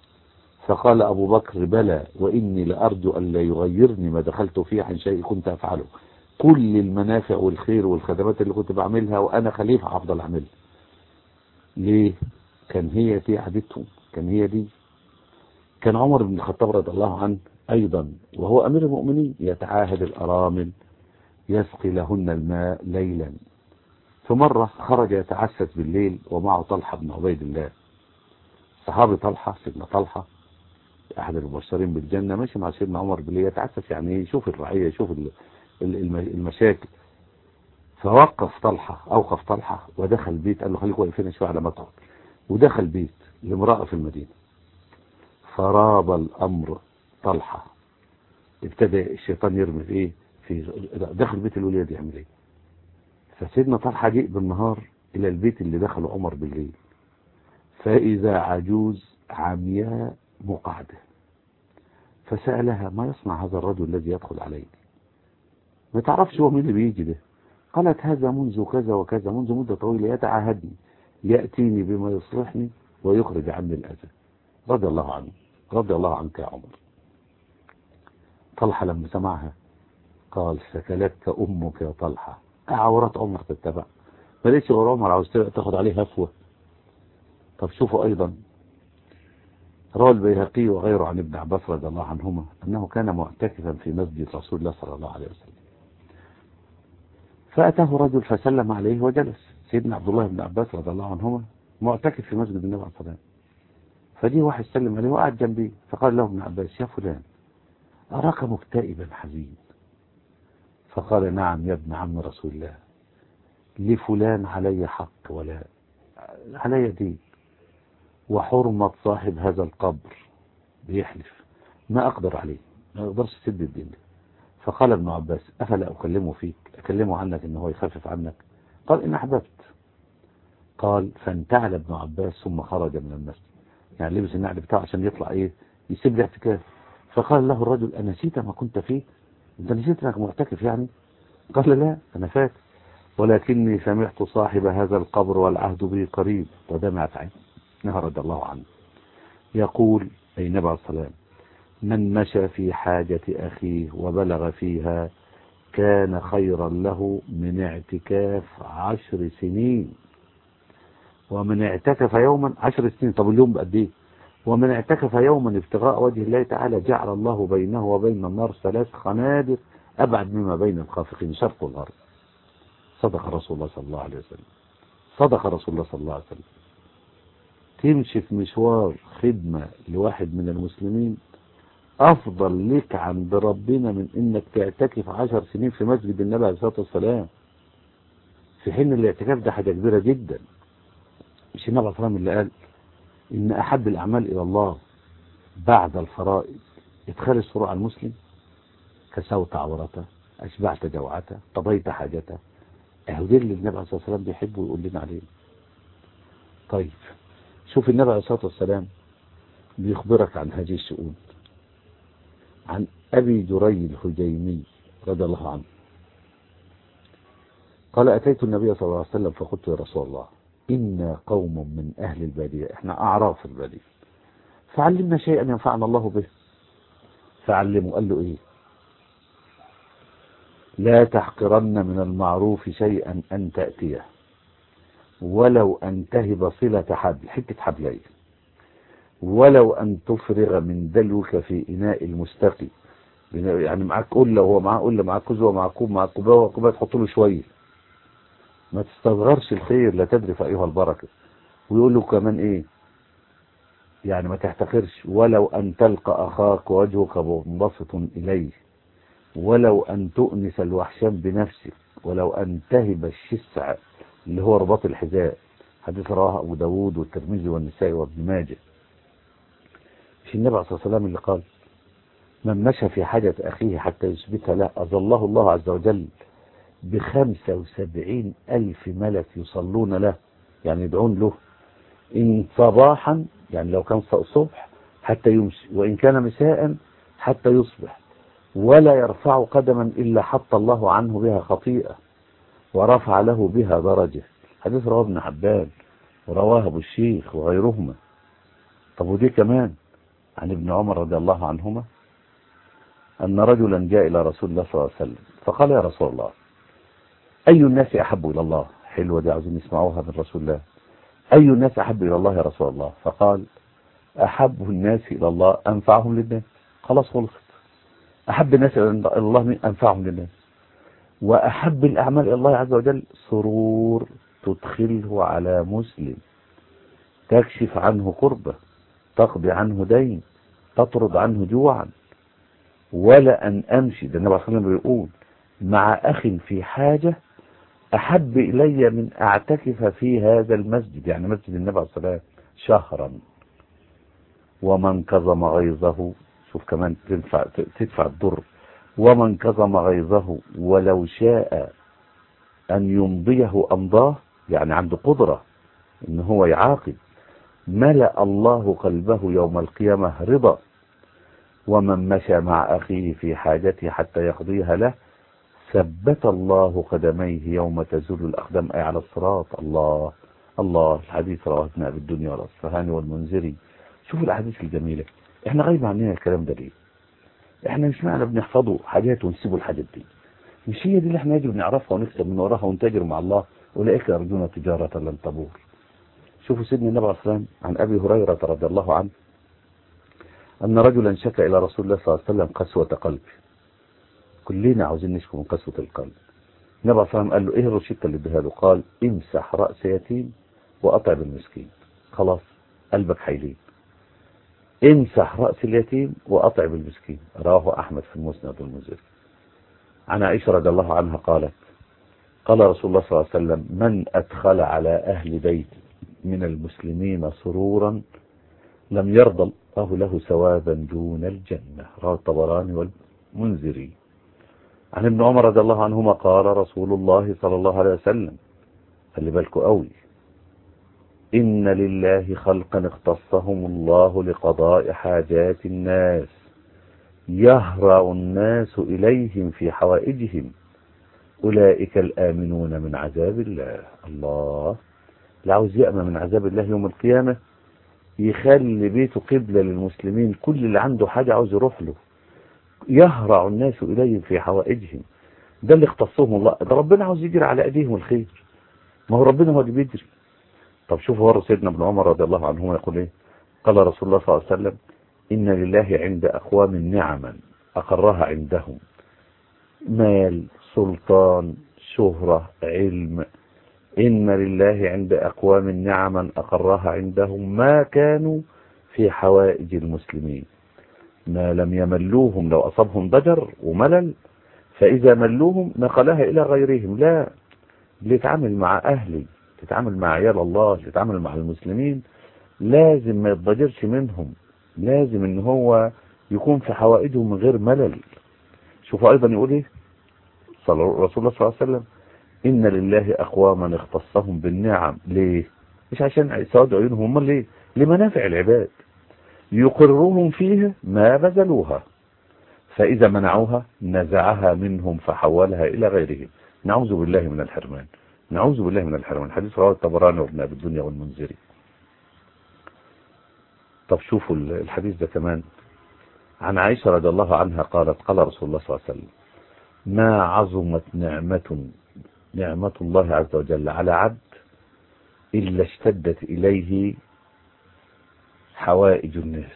فقال أبو بكر بلى وإني لأرجو أن لا يغيرني ما دخلت فيه عن شيء كنت أفعله، كل المنافع والخير والخدمات اللي كنت بعملها وأنا خليفة هفضل أعملها. ليه؟ كان هي دي عادتهم، كان هي دي. كان عمر بن الخطاب رضي الله عنه أيضا وهو أمير المؤمنين يتعاهد الأرامل يسقي لهن الماء ليلا. فمرة خرج يتعسس بالليل ومعه طلحة بن عبيد الله، صحابي طلحة، سيدنا طلحة أحد المبشرين بالجنة، ماشي مع سيدنا عمر بالليل يتعسس، يعني يشوف الرعية، يشوف المشاكل. فوقف طلحة، أوقف طلحة ودخل بيت، قال له خليك واقفين شوية على ما ادخل، ودخل بيت لامرأة في المدينة. فراب الأمر طلحة، ابتدى الشيطان يرمي في ايه، في داخل بيت الوليد يعمل ايه. فسيدنا طلحة جاء بالنهار الى البيت اللي دخله عمر بالليل، فاذا عجوز عمياء مقعدة، فسألها ما يصنع هذا الرجل الذي يدخل عليك، ما تعرفش هو مين اللي بيجي ده؟ قالت هذا منذ كذا وكذا، منذ مدة طويلة يتعاهدني، يأتيني بما يصلحني ويخرج عني الأذى. رضي الله عنه، رضي الله عنك يا عمر. طلحة لما سمعها قال سكلتك أمك يا طلحة. عورات عمر تتبع، ما ليش غير عمر عاوز تاخد عليه هفوة. طب شوفوا أيضا روى البيهقي وغيره عن ابن عباس رضي الله عنهما أنه كان معتكفا في مسجد رسول الله صلى الله عليه وسلم، فأتاه رجل فسلم عليه وجلس. سيدنا عبد الله بن عباس رضي الله عنهما معتكف في مسجد النبي عليه الصلاة والسلام، فجي واحد سلم عليه وقعد جنبيه، فقال له ابن عباس يا فلان أراك مكتئبا حزين. فقال نعم يا ابن عم رسول الله، لفلان علي حق ولا علي دين، وحرمة صاحب هذا القبر بيحلف ما أقدر عليه، ما أقدرش تسد الدين. فقال ابن عباس أفلا أكلمه فيك، أكلمه عنك إنه يخفف عنك؟ قال إن أحببت. قال فانتعل ابن عباس ثم خرج من المسجد، يعني لبس النعل بتاعه عشان يطلع إيه، يسيب الاعتكاف. فقال له الرجل أنسيت ما كنت فيه؟ أنت نسيت أنك معتكف يعني؟ قال لا أنا فاكر، ولكني سمعت صاحب هذا القبر والعهد به قريب، ودمعت عينه رضي الله عنه يقول أي النبي عليه الصلاة والسلام من مشى في حاجة أخيه وبلغ فيها كان خيرا له من اعتكاف 10 سنين، ومن اعتكف يوما 10 سنين، طب اليوم بقد ايه؟ ومن اعتكف يوما ابتغاء وجه الله تعالى جعل الله بينه وبين النار 3 خنادق أبعد مما بين الخافقين شرق والغرب. صدق رسول الله صلى الله عليه وسلم، صدق رسول الله صلى الله عليه وسلم. تمشي في مشوار خدمة لواحد من المسلمين أفضل لك عند ربنا من إنك تعتكف 10 سنين في مسجد النبي عليه الصلاة والسلام، في حين الاعتكاف ده حاجة كبيرة جدا. مش النبي عليه الصلاة والسلام اللي قال إن أحب الأعمال إلى الله بعد الفرائض إدخال السرور على المسلم، كسوت عورته، أشبعت جوعته، قضيت حاجته. أهدي اللي النبي عليه الصلاة والسلام بيحبه ويقول لنا عليه. طيب شوف النبي عليه الصلاة والسلام بيخبرك عن هذه الشؤون. عن أبي جري الهجيمي رضي الله عنه قال أتيت النبي صلى الله عليه وسلم فقلت يا رسول الله إنا قوم من أهل البادية، إحنا أعراف في البادية، فعلمنا شيئا ينفعنا الله به. فعلمه، قال له إيه؟ لا تحقرن من المعروف شيئا أن تأتيه ولو أن تهب صلة حبل، حتة حبلين، ولو أن تفرغ من دلوك في إناء المستقي، يعني معاك قلة وهو معاه قلة، معاك كوز وهو معاه كوب، معاك كوباية تحط له شوية. ما تستصغرش الخير، لا تدري في أيها البركة. ويقول له كمان إيه؟ يعني ما تحتقرش، ولو أن تلقى أخاك وجهك منبسط إليه، ولو أن تؤنس الوحشان بنفسك، ولو أن تهب الشسع اللي هو رباط الحذاء. حديث رواه أبو داود والترمذي والنسائي وابن ماجه. مش النبي عليه الصلاة والسلام اللي قال من مشى في حاجة أخيه حتى يثبتها له أظله الله عز وجل ب75,000 ملك يصلون له، يعني يدعون له، إن صباحا يعني لو كان صبح حتى يمشي، وإن كان مساء حتى يصبح، ولا يرفع قدما إلا حط الله عنه بها خطيئة ورفع له بها درجة. حديث رواه ابن حبان ورواه أبو الشيخ وغيرهما. طب ودي كمان عن ابن عمر رضي الله عنهما أن رجلا جاء إلى رسول الله صلى الله عليه وسلم فقال يا رسول الله أي الناس أحب إلى الله؟ حلوة دي، عاوزين نسمعوها من رسول الله. أي الناس أحب إلى الله يا رسول الله؟ فقال أحب الناس إلى الله أنفعهم للناس. خلاص خلصت. أحب الناس إلى الله من أنفعهم للناس. وأحب الأعمال إلى الله عز وجل سرور تدخله على مسلم، تكشف عنه كربة، تقضي عنه دين، تطرد عنه جوعا. ولا أن أمشي، ده النبي صلى الله عليه وسلم بيقول مع أخ في حاجة أحب إلي من أعتكف في هذا المسجد، يعني مسجد النبي عليه الصلاة والسلام، شهرا. ومن كظم غيظه، شوف كمان تدفع الضر، ومن كظم غيظه ولو شاء أن يمضيه أمضاه، يعني عنده قدرة إن هو يعاقب، ملأ الله قلبه يوم القيامة رضا. ومن مشى مع أخيه في حاجته حتى يقضيها له ثبت الله قدميه يوم تزول الأقدام، أي على الصراط. الله الله. الحديث رواه ابن أبي الدنيا والأصفهاني والمنذري. شوفوا الأحاديث الجميلة. احنا غايب عننا الكلام ده ليه؟ احنا مش معنى بنحفظوا حاجات ونسيبوا الحاجات دي. مش هي دي اللي احنا يجب نعرفها ونكسب من وراها ونتاجر مع الله؟ أولئك يرجون تجارة لن تبور. شوفوا سيدنا النبي عليه الصلاة والسلام عن أبي هريرة رضي الله عنه أن رجلا شكى إلى رسول الله صلى الله عليه وسلم قسوة قلبه. كلنا عاوزين نشكو من قسوة القلب. النبي عليه الصلاة والسلام قال له إيه الروشتة اللي اديها له؟ قال امسح رأس يتيم وأطعم المسكين. خلاص قلبك حيلين. امسح رأس اليتيم وأطعم المسكين. رواه أحمد في المسند والمنذري. عن عائشة رضي الله عنها قالت قال رسول الله صلى الله عليه وسلم من أدخل على أهل بيت من المسلمين سرورا لم يرضى الله له ثوابا دون الجنة. رواه الطبراني والمنذري. عن ابن عمر رضي الله عنهما قال رسول الله صلى الله عليه وسلم، خلي بالكوا قوي، إن لله خلقا اختصهم الله لقضاء حاجات الناس يهرع الناس إليهم في حوائجهم أولئك الآمنون من عذاب الله. الله. اللي عاوز يأمن من عذاب الله يوم القيامة يخلي بيته قبلة للمسلمين، كل اللي عنده حاجة عاوز يروح له. يهرع الناس إليهم في حوائجهم، ده اللي اختصهم الله. ده ربنا عاوز يجري على أيديهم الخير، ما هو ربنا هو اللي بيجري. طب شوفوا ورا سيدنا ابن عمر رضي الله عنهما يقول ايه؟ قال رسول الله صلى الله عليه وسلم إن لله عند أقوام نعما أقرها عندهم، مال، سلطان، شهرة، علم. إن لله عند أقوام نعما أقرها عندهم ما كانوا في حوائج المسلمين، ما لم يملوهم. لو أصابهم ضجر وملل فإذا ملوهم نقلها إلى غيرهم. لا، اللي يتعامل مع أهلي، تتعامل مع عيال الله، تتعامل مع المسلمين، لازم ما يتضجرش منهم، لازم ان هو يكون في حوائجهم من غير ملل. شوفوا ايضا يقول ايه رسول الله صلى الله عليه وسلم ان لله اقواما اختصهم بالنعم. ليه؟ مش عشان سواد عيونهم، امال ليه؟ لمنافع العباد يقرهم فيها ما بذلوها، فاذا منعوها نزعها منهم فحولها الى غيرهم. نعوذ بالله من الحرمان، نعوذ بالله من الحرمان. حديث رواه الطبراني وابن ابي الدنيا والمنذري. طب شوفوا الحديث ده كمان. عن عائشة رضي الله عنها قالت قال رسول الله صلى الله عليه وسلم ما عظمت نعمة الله عز وجل على عبد إلا اشتدت إليه حوائج الناس،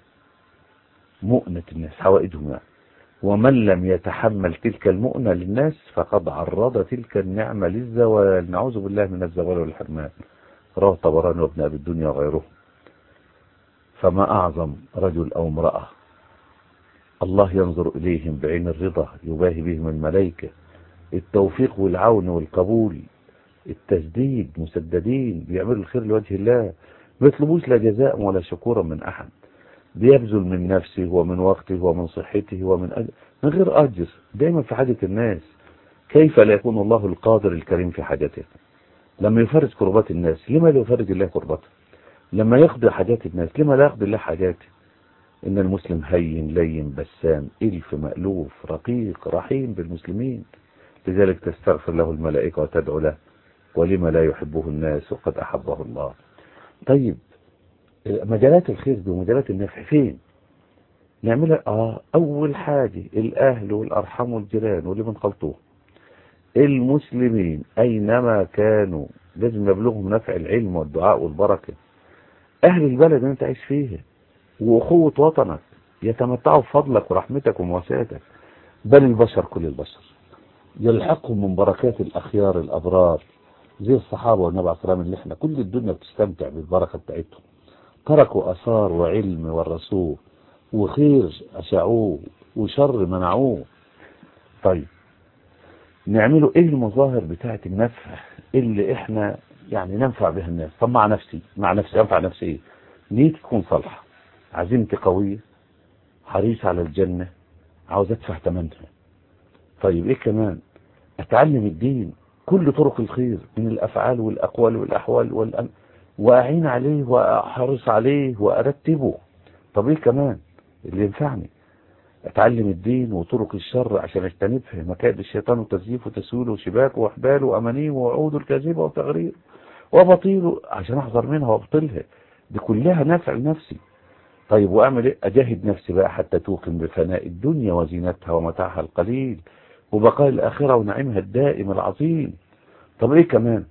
مؤنة الناس، حوائجهم يعني. ومن لم يتحمل تلك المؤنة للناس فقد عرض تلك النعمة للزوال. نعوذ بالله من الزوال والحرمان. رواه الطبراني وابن أبي الدنيا وغيره. فما أعظم رجل أو امرأة الله ينظر إليهم بعين الرضا، يباهي بهم الملائكة، التوفيق والعون والقبول، التسديد، مسددين، بيعملوا الخير لوجه الله، ما يطلبوش لا جزاء ولا شكورا من أحد، بيبذل من نفسه ومن وقته ومن صحته من غير أجر، دايما في حاجة الناس. كيف لا يكون الله القادر الكريم في حاجته؟ لما يفرج كربات الناس لما لا يفرج الله كربته؟ لما يقضي حاجات الناس لما لا يقضي الله حاجاته؟ إن المسلم هين لين بسام إلف مألوف رقيق رحيم بالمسلمين، لذلك تستغفر له الملائكة وتدعو له. ولما لا يحبه الناس وقد أحبه الله. طيب مجالات الخير دي ومجالات النفع فين نعملها؟ أول حاجة الأهل والأرحام والجيران واللي من خلطوه، المسلمين أينما كانوا لازم يبلغهم نفع العلم والدعاء والبركة. أهل البلد اللي أنت عايش فيها وأخوة وطنك يتمتعوا بفضلك ورحمتك ومواساتك، بل البشر كل البشر يلحقهم من بركات الأخيار الأبرار زي الصحابة والنبي عليه الصلاة والسلام، اللي احنا كل الدنيا بتستمتع بالبركة بتاعتهم. تركوا أثار وعلم ورثوه وخير أشعوه وشر منعوه. طيب نعمله ايه المظاهر بتاعت النفع اللي احنا يعني ننفع بها الناس؟ طب مع نفسي انفع نفسي ايه؟ نيتي تكون صالحة، عزيمتي قوية، حريص على الجنة، عاوز ادفع ثمنها. طيب ايه كمان؟ اتعلم الدين كل طرق الخير من الافعال والاقوال والاحوال واعين عليه واحرص عليه وارتبه. طب ايه كمان اللي ينفعني؟ اتعلم الدين وطرق الشر عشان اجتنبها، مكائد الشيطان وتزييفه وتسويله وشباكه واحباله وامانيه ووعوده الكاذبه وتغريره وبطيله عشان احذر منها وابطلها. دي كلها نفع لنفسي. طيب واعمل ايه؟ اجاهد نفسي بقى حتى توقن بفناء الدنيا وزينتها ومتاعها القليل وبقاء الاخره ونعيمها الدائم العظيم. طب ايه كمان؟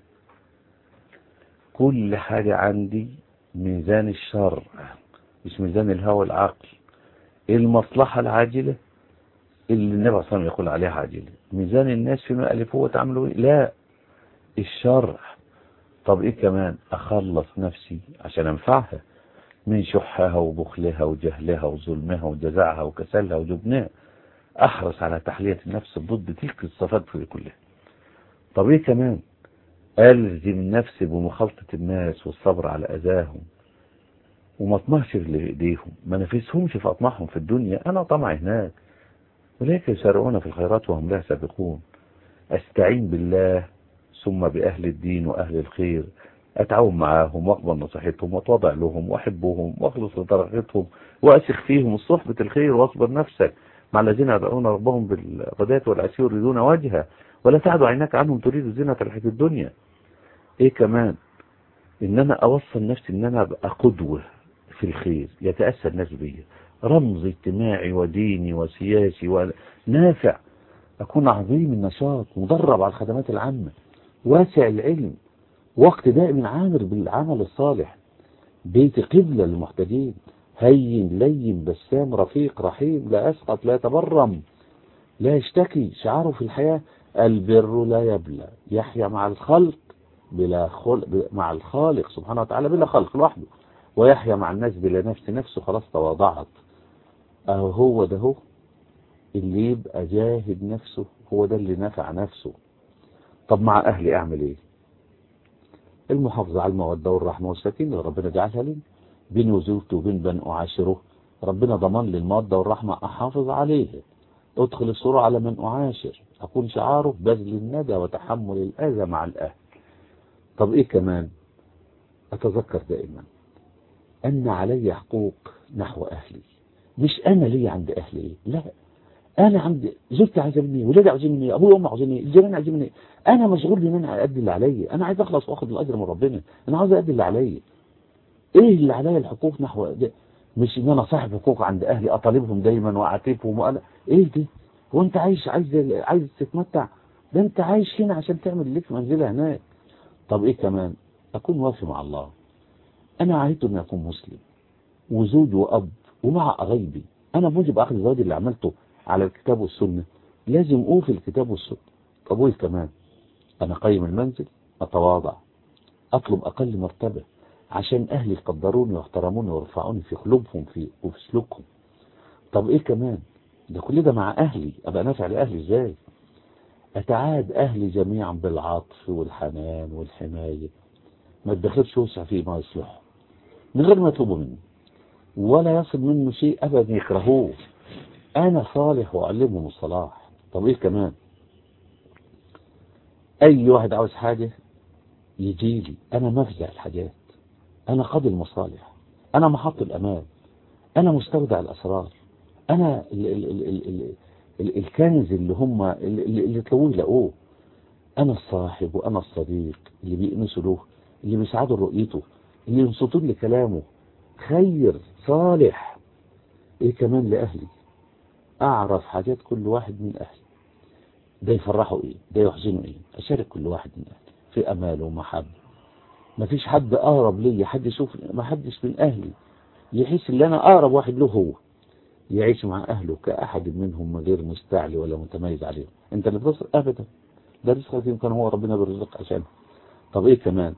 كل حاجه عندي ميزان الشرع مش ميزان الهوى العقل. المصلحه العاجله اللي النبي صلى الله عليه وسلم يقول عليها عاجله، ميزان الناس فيما ألفوه وتعملوا ايه؟ لا، الشرع. طب ايه كمان؟ اخلص نفسي عشان انفعها من شحها وبخلها وجهلها وظلمها وجزعها وكسلها وجبنها. احرص على تحلية النفس ضد تلك الصفات كلها. طب ايه كمان؟ الزم نفسي بمخالطة الناس والصبر على اذاهم وما اطمعش لايديهم، ما نفسهمش في اطمعهم في الدنيا، انا طمع هناك. ولكن يسارعون في الخيرات وهم لها سابقون. استعين بالله ثم بأهل الدين وأهل الخير، أتعاون معاهم وأقبل نصيحتهم وأتواضع لهم وأحبهم وأخلص لدرجتهم وأثق فيهم الصحبة الخير، واصبر نفسك مع الذين يدعون ربهم بالغداة والعشي يريدون وجهه ولا تعد عيناك عنهم تريد زينة الحياة الدنيا. إيه كمان؟ إن أنا أوصل نفسي إن أنا أبقى قدوة في الخير يتأثر الناس بيا، رمز اجتماعي وديني وسياسي ونافع، أكون عظيم النشاط مدرب على الخدمات العامة واسع العلم، وقت دائم عامر بالعمل الصالح، بيت قبلة للمحتاجين، هين لين بسام رفيق رحيم، لا أسقط لا يتبرم لا يشتكي. شعاره في الحياة البر لا يبلى، يحيا مع الخلق بلا خلق، مع الخالق سبحانه وتعالى بلا خلق لوحده، ويحيا مع الناس بلا نفس، نفسه خلاص تواضعت. هو ده هو اللي يبقى جاهد نفسه، هو ده اللي نفع نفسه. طب مع أهلي أعمل إيه؟ المحافظة على المودة والرحمة والسكينة اللي ربنا جعلها لي بيني وزوجتي وبين من أعاشره، ربنا ضمن لي المودة والرحمة أحافظ عليها. أدخل السرور على من أعاشر، أكون شعاره بذل الندى وتحمل الأذى مع الأهل. طب إيه كمان؟ أتذكر دائما أن علي حقوق نحو أهلي، مش أنا لي عند أهلي، لا، انا عندي زوجتي عايزه مني، ولادي عايزين مني، ابويا وامي عايزين مني، الجيران عايزين مني. انا مشغول بان انا ادي اللي عليا، انا عايز اخلص واخد الاجر من ربنا، انا عايز ادي اللي عليا. ايه اللي عليا؟ الحقوق نحو ده، مش ان انا صاحب حقوق عند اهلي اطالبهم دايما واعاتبهم ايه دي؟ هو انت عايز تتمتع؟ ده انت عايش هنا عشان تعمل لك منزله هناك. طب ايه كمان؟ اكون وافي مع الله. انا عاهدت اني اكون مسلم وزوج واب ومع قرايبي، انا موجب اخذ الزواج اللي عملته على الكتاب والسنة، لازم اوفي الكتاب والسنة. طب وايه كمان؟ انا قيم المنزل، اتواضع، اطلب اقل مرتبة عشان اهلي يقدروني ويحترموني ويرفعوني في قلوبهم وفي سلوكهم. طب ايه كمان؟ ده كل ده مع اهلي، ابقى نافع لاهلي ازاي؟ اتعاد اهلي جميعا بالعطف والحنان والحماية، ما اتدخلش وسع فيه ما يصلحه من غير ما يطلبوا مني ولا يصل منه شيء ابدا يكرهوه. انا صالح واعلمهم الصلاح. طب ايه كمان؟ اي واحد عاوز حاجة يجي لي، انا مفزع الحاجات، انا قاضي المصالح، انا محط الامان، انا مستودع الاسرار، انا الكنز اللي هم اللي طلبوه يلاقوه، انا الصاحب وانا الصديق اللي بيأنسوا له، اللي بيسعدوا رؤيته، اللي ينصتون لكلامه، خير صالح. ايه كمان لاهلي؟ اعرف حاجات كل واحد من اهلي، ده يفرحوا ايه، ده يحزنوا ايه، اشارك كل واحد من اهلي في اماله ومحبه ما فيش حد أقرب لي، حد يشوف، ما حدش من أهلي يحس ان أنا أقرب واحد له هو، يعيش مع أهله كأحد منهم من غير مستعلي ولا متميز عليهم. أنت اللي بتصرف أبدا، ده رزقك يمكن هو ربنا بيرزقك عشانه. طب إيه كمان؟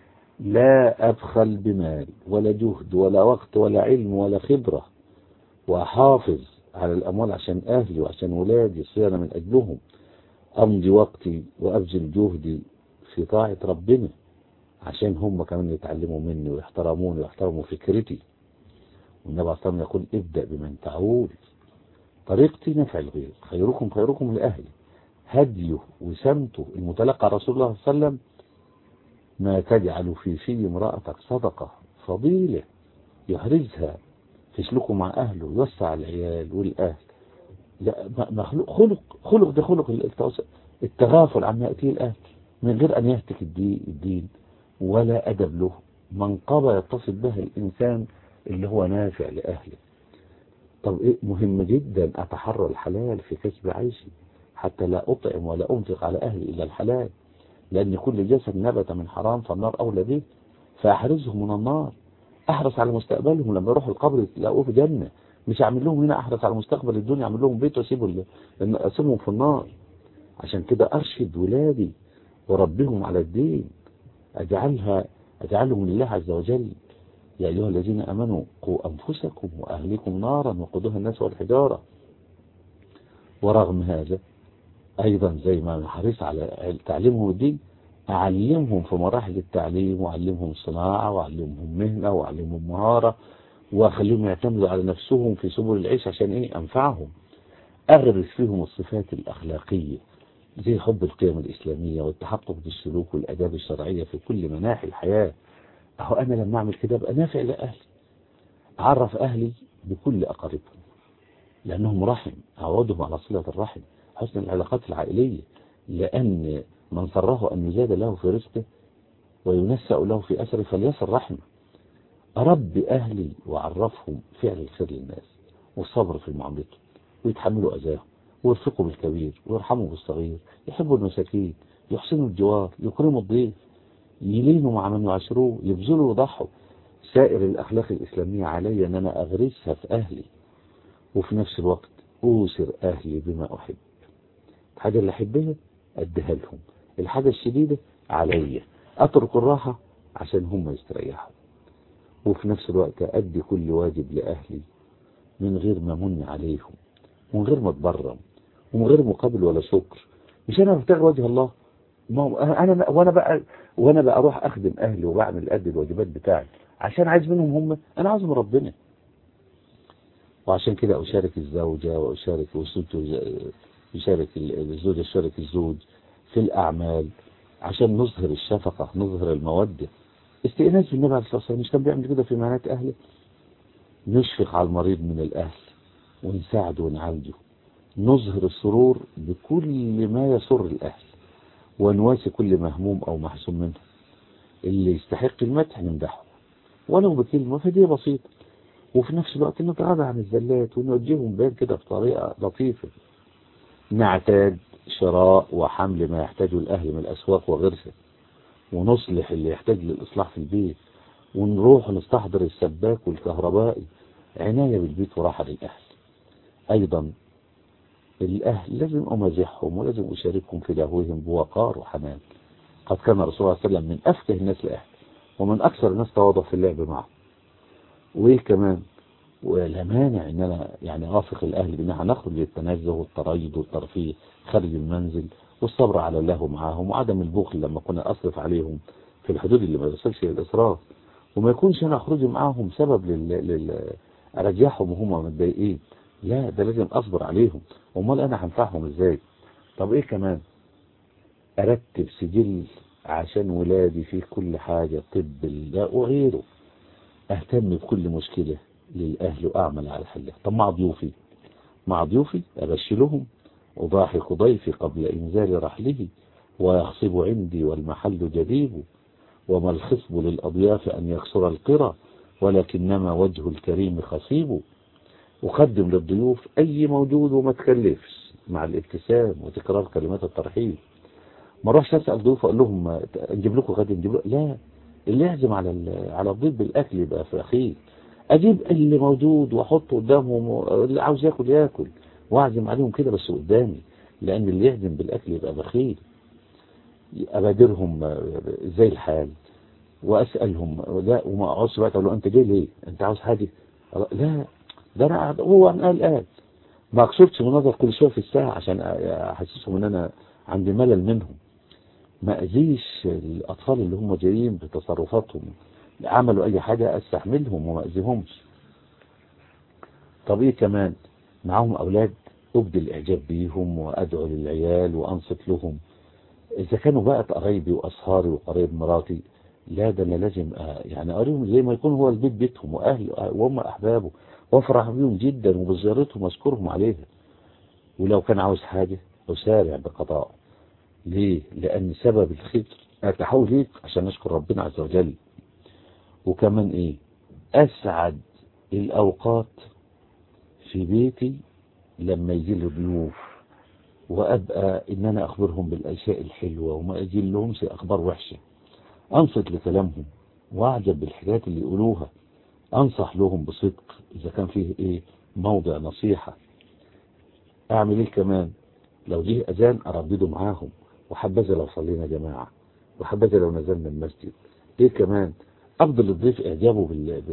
لا أبخل بمال ولا جهد ولا وقت ولا علم ولا خبرة، وأحافظ على الأموال عشان أهلي وعشان ولادي صيانة من أجلهم. أمضي وقتي وأبذل جهدي في طاعة ربنا عشان هم كمان يتعلموا مني ويحترموني ويحترموا فكرتي. والنبي عليه الصلاة والسلام يقول ابدأ بمن تعول. طريقتي نفع الغير، خيركم خيركم لأهلي. هديه وسمته المتلقى رسول الله صلى الله عليه وسلم: ما تجعل في امرأتك صدقة فضيلة يحرزها تسلكه مع أهله، يوسع العيال والأهل. لا، خلق ده خلق التغافل عما يأتيه الأهل من غير أن يهتك الدين ولا أدب له. منقبة يتصل بها الإنسان اللي هو نافع لأهله. طب إيه مهم جدا أتحرى الحلال في كسب عيشي حتى لا أطعم ولا أنفق على أهلي إلا الحلال، لأن كل جسد نبت من حرام فالنار أولى به. فأحرزهم من النار، أحرص على مستقبلهم لما يروحوا القبر يلاقوه في جنة. مش أعمل لهم هنا أحرص على مستقبل الدنيا، أعمل لهم بيت أسيبهم في النار. عشان كده أرشد ولادي وربهم على الدين، أجعلهم لله عز وجل. يا أيها الذين أمنوا قوا أنفسكم وأهليكم نارا وقودها الناس والحجارة. ورغم هذا أيضا زي ما حريص على تعليمهم الدين، أعلمهم في مراحل التعليم وأعلمهم صناعة وأعلمهم مهنة وأعلمهم مهارة وأخليهم يعتمدوا على نفسهم في سبل العيش عشان إيه؟ أنفعهم. أغرس فيهم الصفات الأخلاقية زي حب القيم الإسلامية والتحقق بالسلوك والآداب الشرعية في كل مناحي الحياة. أهو أنا لما أعمل كده أبقى نافع لأهلي. أعرف أهلي بكل أقاربهم لأنهم رحم، أعودهم على صلة الرحم، حسن العلاقات العائلية. لأن من سره أن يزاد له في رزقه وينسأ له في أثره فليصل رحمه. أربي أهلي وأعرفهم فعل الخير للناس والصبر في معاملتهم ويتحملوا أذاهم ويرفقوا بالكبير ويرحموا بالصغير، يحبوا المساكين، يحسنوا الجوار، يكرموا الضيف، يلينوا مع من يعاشروه، يبذلوا ويضحوا. سائر الأخلاق الإسلامية علي أن أنا أغرسها في أهلي، وفي نفس الوقت أوسر أهلي بما أحب. الحاجة اللي أحبها أديها لهم، الحاجة الشديدة علي أترك الراحة عشان هم يستريحوا. وفي نفس الوقت أدي كل واجب لأهلي من غير ما من عليهم ومن غير ما اتبرم ومن غير مقابل ولا شكر. مش أنا بتاع وجه الله، ما هو أنا وأنا بقى أروح أخدم أهلي وبعمل قد الواجبات بتاعي عشان عايز منهم هم، أنا عايز من ربنا. وعشان كده أشارك الزوجة وأشارك يشارك الزوجة يشارك الزوج في الأعمال عشان نظهر الشفقة، نظهر المودة. استئناس بالنبي عليه الصلاة والسلام مش كان بيعمل كده في مهنات أهله؟ نشفق على المريض من الأهل ونساعده ونعالجه، نظهر السرور بكل ما يسر الأهل ونواسي كل مهموم أو محسوم منه. اللي يستحق المدح نمدحه ولو بكلمة، فدي بسيطة. وفي نفس الوقت نتغاضى عن الزلات ونوجههم بين كده بطريقة لطيفة. نعتاد شراء وحمل ما يحتاجه الأهل من الأسواق وغيرها، ونصلح اللي يحتاج للإصلاح في البيت، ونروح نستحضر السباك والكهربائي. عناية بالبيت وراحة للأهل. أيضا الأهل لازم أمازحهم ولازم أشاركهم في لهوهم بوقار وحنان. قد كان رسول الله صلى الله عليه وسلم من أفقه الناس لأهل ومن أكثر الناس تواضع في اللعب معه. وإيه كمان؟ ولا مانع ان انا يعني اوافق الاهل بان احنا نخرج للتنزه والتريض والترفيه خارج المنزل، والصبر على الله معاهم، وعدم البخل لما كنا اصرف عليهم في الحدود اللي ما يوصلش للاسراف. وما يكونش انا اخرج معاهم سبب ارجعهم وهم متضايقين. لا، ده لازم اصبر عليهم. امال انا هنفعهم ازاي؟ طب ايه كمان؟ ارتب سجل عشان ولادي فيه كل حاجة، طب الله وغيره. اهتم بكل مشكلة للأهل وأعمل على حلها. طب مع ضيوفي أبشلهم وضاحك ضيفي قبل إنزال رحله، ويخصب عندي والمحل جديد. وما الخصب للأضياف أن يكسر القرى، ولكنما وجه الكريم خصيب. أقدم للضيوف أي موجود وما تكلفش مع الابتسام وتكرار كلمات الترحيب. ما اروحش أسأل ضيوف أقول لهم نجيب لكم غدا، نجيب لكم، لا، اللي يعزم على الضيف بالاكل يبقى بخيل. اجيب اللي موجود واحطه قدامهم، اللي عاوز ياكل ياكل، واعزم عليهم كده بس قدامي، لان اللي يعزم بالاكل يبقى بخيل. ابادرهم ازاي الحال واسالهم، لا وما اقعدش بقى اقول له انت جاي ليه؟ انت عاوز حاجه؟ لا، ده انا قاعد هو قال ما اقصدش مناظر كل شويه في الساعه عشان احسسهم ان انا عندي ملل منهم. ما اذيش الاطفال اللي هم جايين بتصرفاتهم، عملوا اي حاجه استحملهم وما اذيهمش. طب ايه كمان؟ معاهم اولاد ابدي الاعجاب بيهم وادعو للعيال وانصت لهم. اذا كانوا بقى قرايبي واصهاري وقرايب مراتي، لا ده انا لازم يعني اقريهم زي ما يكون هو البيت بيتهم واهل وهم احبابه، وافرح بيهم جدا وبزيارتهم واشكرهم عليها. ولو كان عاوز حاجه اسارع بقضائه. ليه؟ لان سبب الخير اتحول ليك عشان اشكر ربنا عز وجل. وكمان ايه؟ اسعد الاوقات في بيتي لما يجي لي ضيوف، وابقى ان انا اخبرهم بالاشياء الحلوه وما اجي لهمش اخبار وحشه. انصت لكلامهم واعجب بالحاجات اللي يقولوها، انصح لهم بصدق اذا كان فيه ايه موضع نصيحه. اعمل ايه كمان؟ لو جه اذان اردده معاهم، وحبذا لو صلينا جماعه، وحبذا لو نزلنا المسجد. ايه كمان؟ افضل الضيف اعجابه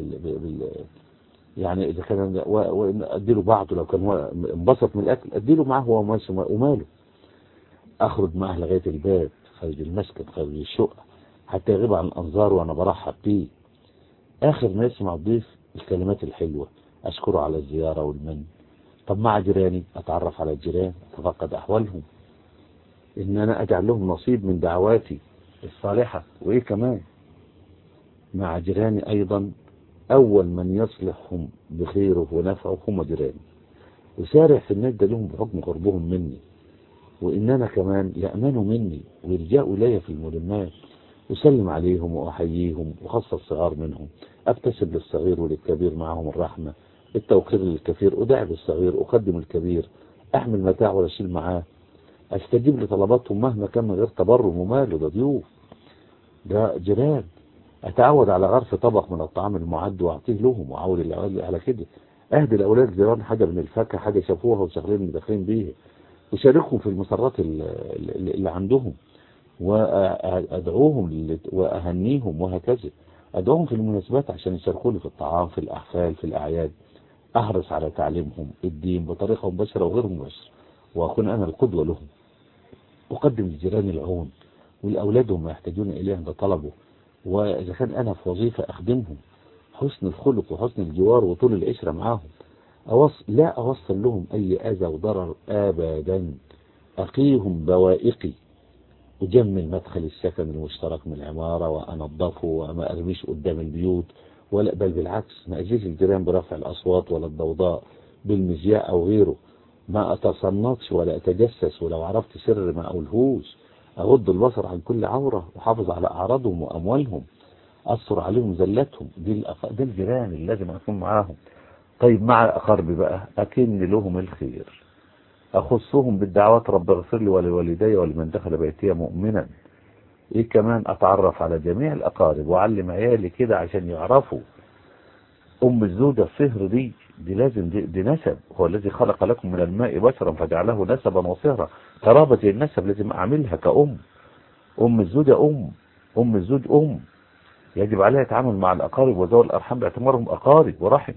يعني اذا كان اديله بعضه، لو كان هو انبسط من الاكل اديله معاه هو وماله. اخرج معاه لغايه الباب، خارج المسكن، خارج الشقه، حتى يغيب عن الانظار وانا برحب بيه. اخر ما يسمع الضيف الكلمات الحلوه، اشكره على الزياره والمن. طب مع جيراني اتعرف على الجيران، اتفقد احوالهم، ان انا اجعل لهم نصيب من دعواتي الصالحه. وايه كمان؟ مع جيراني ايضا اول من يصلحهم بخيره ونفعه هم جيراني، وسارع في النجدة لهم بحكم قربهم مني، وان انا كمان يأمنوا مني ويلجأوا الي في الملمات. أسلم عليهم وأحييهم، وخاصة الصغار منهم، أبتسم للصغير وللكبير معهم الرحمة، التوقير للكثير، أداعب الصغير، أقدم الكبير، أحمل متاع ولا أشيل معاه، أستجيب لطلباتهم مهما كان من غير تبرم. وماله ده ضيوف، ده جيران. أتعود على غرف طبق من الطعام المعد وأعطيه لهم، وأعود الأولاد على كده. أهدي الأولاد جيران حاجة من الفاكهة، حاجة شافوها وشغالين مدخلين بيها، وشاركهم في المسرات اللي عندهم، وأدعوهم وأهنيهم، وهكذا. أدعوهم في المناسبات عشان يشاركوني في الطعام، في الأحفال، في الأعياد. أحرص على تعليمهم الدين بطريقة مباشرة وغير مباشرة، وأكون أنا القدوة لهم. أقدم للجيران العون، والأولادهم ما يحتاجون إليه عند طلبه، وإذا كان أنا في وظيفة أخدمهم. حسن الخلق وحسن الجوار وطول العشرة معهم. لا أوصل لهم أي أذى وضرر أبدا. أقيهم بوائقي، أجمل مدخل السكن المشترك من العمارة وأنظفه وما أرميش قدام البيوت، ولا بل بالعكس ما أجيش الجيران برفع الأصوات ولا الضوضاء بالمذياع أو غيره. ما أتصنطش ولا أتجسس، ولو عرفت سر ما أقولهوش. أغض البصر عن كل عورة، وحافظ على أعراضهم وأموالهم، أثر عليهم زلتهم. دي الجيران اللي لازم أكون معاهم. طيب مع أقاربي بقى أكن لهم الخير، أخصهم بالدعوات، رب اغفر لي ولوالدي ولمن دخل بيتي مؤمنا. إيه كمان؟ أتعرف على جميع الأقارب وأعلم عيالي كده عشان يعرفوا. أم الزوجة الصهر دي لازم، دي نسب. هو الذي خلق لكم من الماء بشرا فجعله نسبا وصهرا. قرابة النسب لازم أعملها كأم. أم الزوجة أم الزوج يجب عليها التعامل مع الأقارب وذوي الأرحام باعتبارهم أقارب ورحم.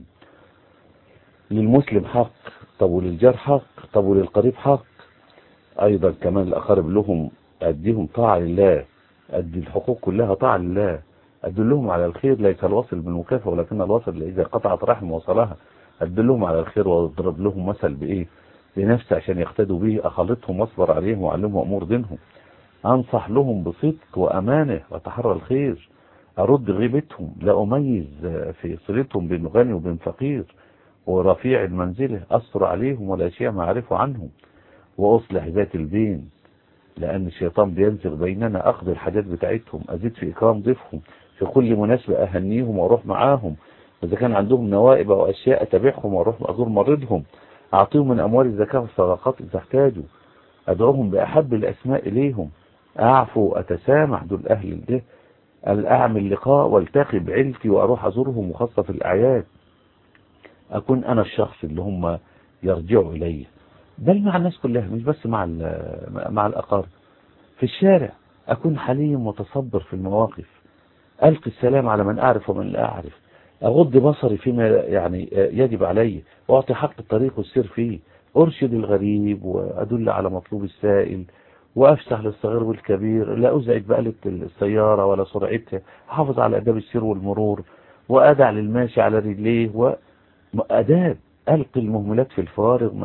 للمسلم حق، طب وللجار حق، طب وللقريب حق. ايضا كمان الاقارب لهم اديهم طاعة لله، ادي الحقوق كلها طاعة لله. ادلهم على الخير، ليس الواصل بالمكافأة ولكن الواصل اذا قطعت رحم وصلها. ادلهم على الخير واضرب لهم مثل بايه؟ بنفسي عشان يقتدوا به. اخلطهم واصبر عليهم واعلمهم امور دينهم. انصح لهم بصدق وامانة واتحرى الخير. ارد غيبتهم، لا اميز في صلتهم بين غني وبين فقير ورفيع المنزلة. أستر عليهم والأشياء ما أعرفه عنهم، وأصلح ذات البين، لأن الشيطان بينزغ بيننا. أخذ الحاجات بتاعتهم، أزيد في إكرام ضيفهم، في كل مناسبة أهنيهم وأروح معاهم. إذا كان عندهم نوائب أو أشياء أتابعهم وأروح أزور مريضهم. أعطيهم من أموال الزكاة والصدقات إذا احتاجوا. أدعوهم بأحب الأسماء إليهم. أعفو أتسامح، دول أهل ده. أعمل لقاء والتقي بعيلتي وأروح أزورهم وخاصة في الأعياد، أكون أنا الشخص اللي هم يرجعوا إليه، بل مع الناس كلها مش بس مع الأقارب. في الشارع أكون حليم وتصبر في المواقف، ألقي السلام على من أعرف ومن لا أعرف، أغض بصري فيما يعني يجب علي، وأعطي حق الطريق والسير فيه، أرشد الغريب وأدل على مطلوب السائل، وأفسح للصغير والكبير، لا أزعج بآلة السيارة ولا سرعتها، أحافظ على أداب السير والمرور، وأدع للماشي على رجليه، وأداب ألقي المهملات في الفوارغ،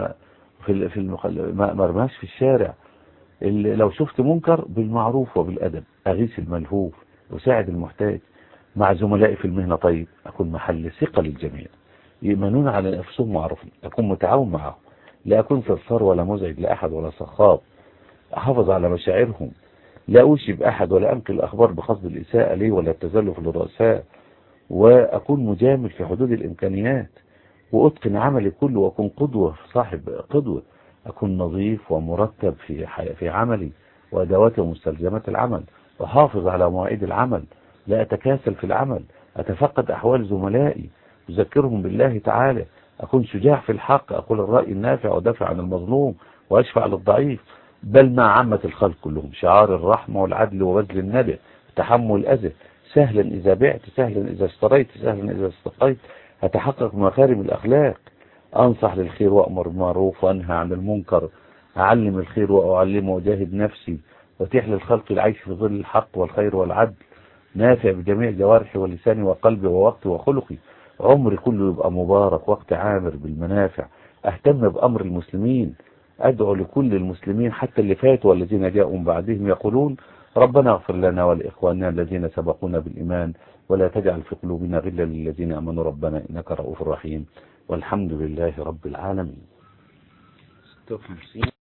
ما ارماش في الشارع. لو شفت منكر بالمعروف وبالأدب، أغيث الملهوف، أساعد المحتاج. مع زملائي في المهنة طيب، أكون محل ثقة للجميع، يؤمنون على نفسهم وعرفني، أكون متعاون معهم، لا أكون صرصار ولا مزعج لأحد ولا صخاب، أحافظ على مشاعرهم، لا أشب أحد ولا أنقل الأخبار بقصد الإساءة لي ولا التزلف للرؤساء، وأكون مجامل في حدود الإمكانيات، وأتقن عملي كله، وأكون قدوة صاحب قدوة، أكون نظيف ومرتب في عملي وأدوات ومستلزمات العمل، وحافظ على مواعيد العمل، لا أتكاسل في العمل، أتفقد أحوال زملائي، أذكرهم بالله تعالى، أكون شجاع في الحق، أقول الرأي النافع ودافع عن المظلوم وأشفع للضعيف، بل مع عامة الخلق كلهم، شعار الرحمة والعدل وبذل الندى، تحمل الأذى، سهلا إذا بعت، سهلا إذا اشتريت، سهلا إذا استقيت، أتحقق مكارم الأخلاق، أنصح للخير وأمر بالمعروف وأنهى عن المنكر، أعلم الخير وأعلمه وأجاهد نفسي، وأتيح للخلق العيش في ظل الحق والخير والعدل، نافع بجميع جوارحي ولساني وقلبي ووقتي وخلقي، عمري كله يبقى مبارك، وقت عامر بالمنافع، أهتم بأمر المسلمين، أدعو لكل المسلمين حتى اللي فاتوا والذين جاءوا من بعدهم، يقولون ربنا اغفر لنا ولإخواننا الذين سبقونا بالإيمان ولا تجعل في قلوبنا غلا للذين آمنوا ربنا إنك رؤوف رحيم، والحمد لله رب العالمين.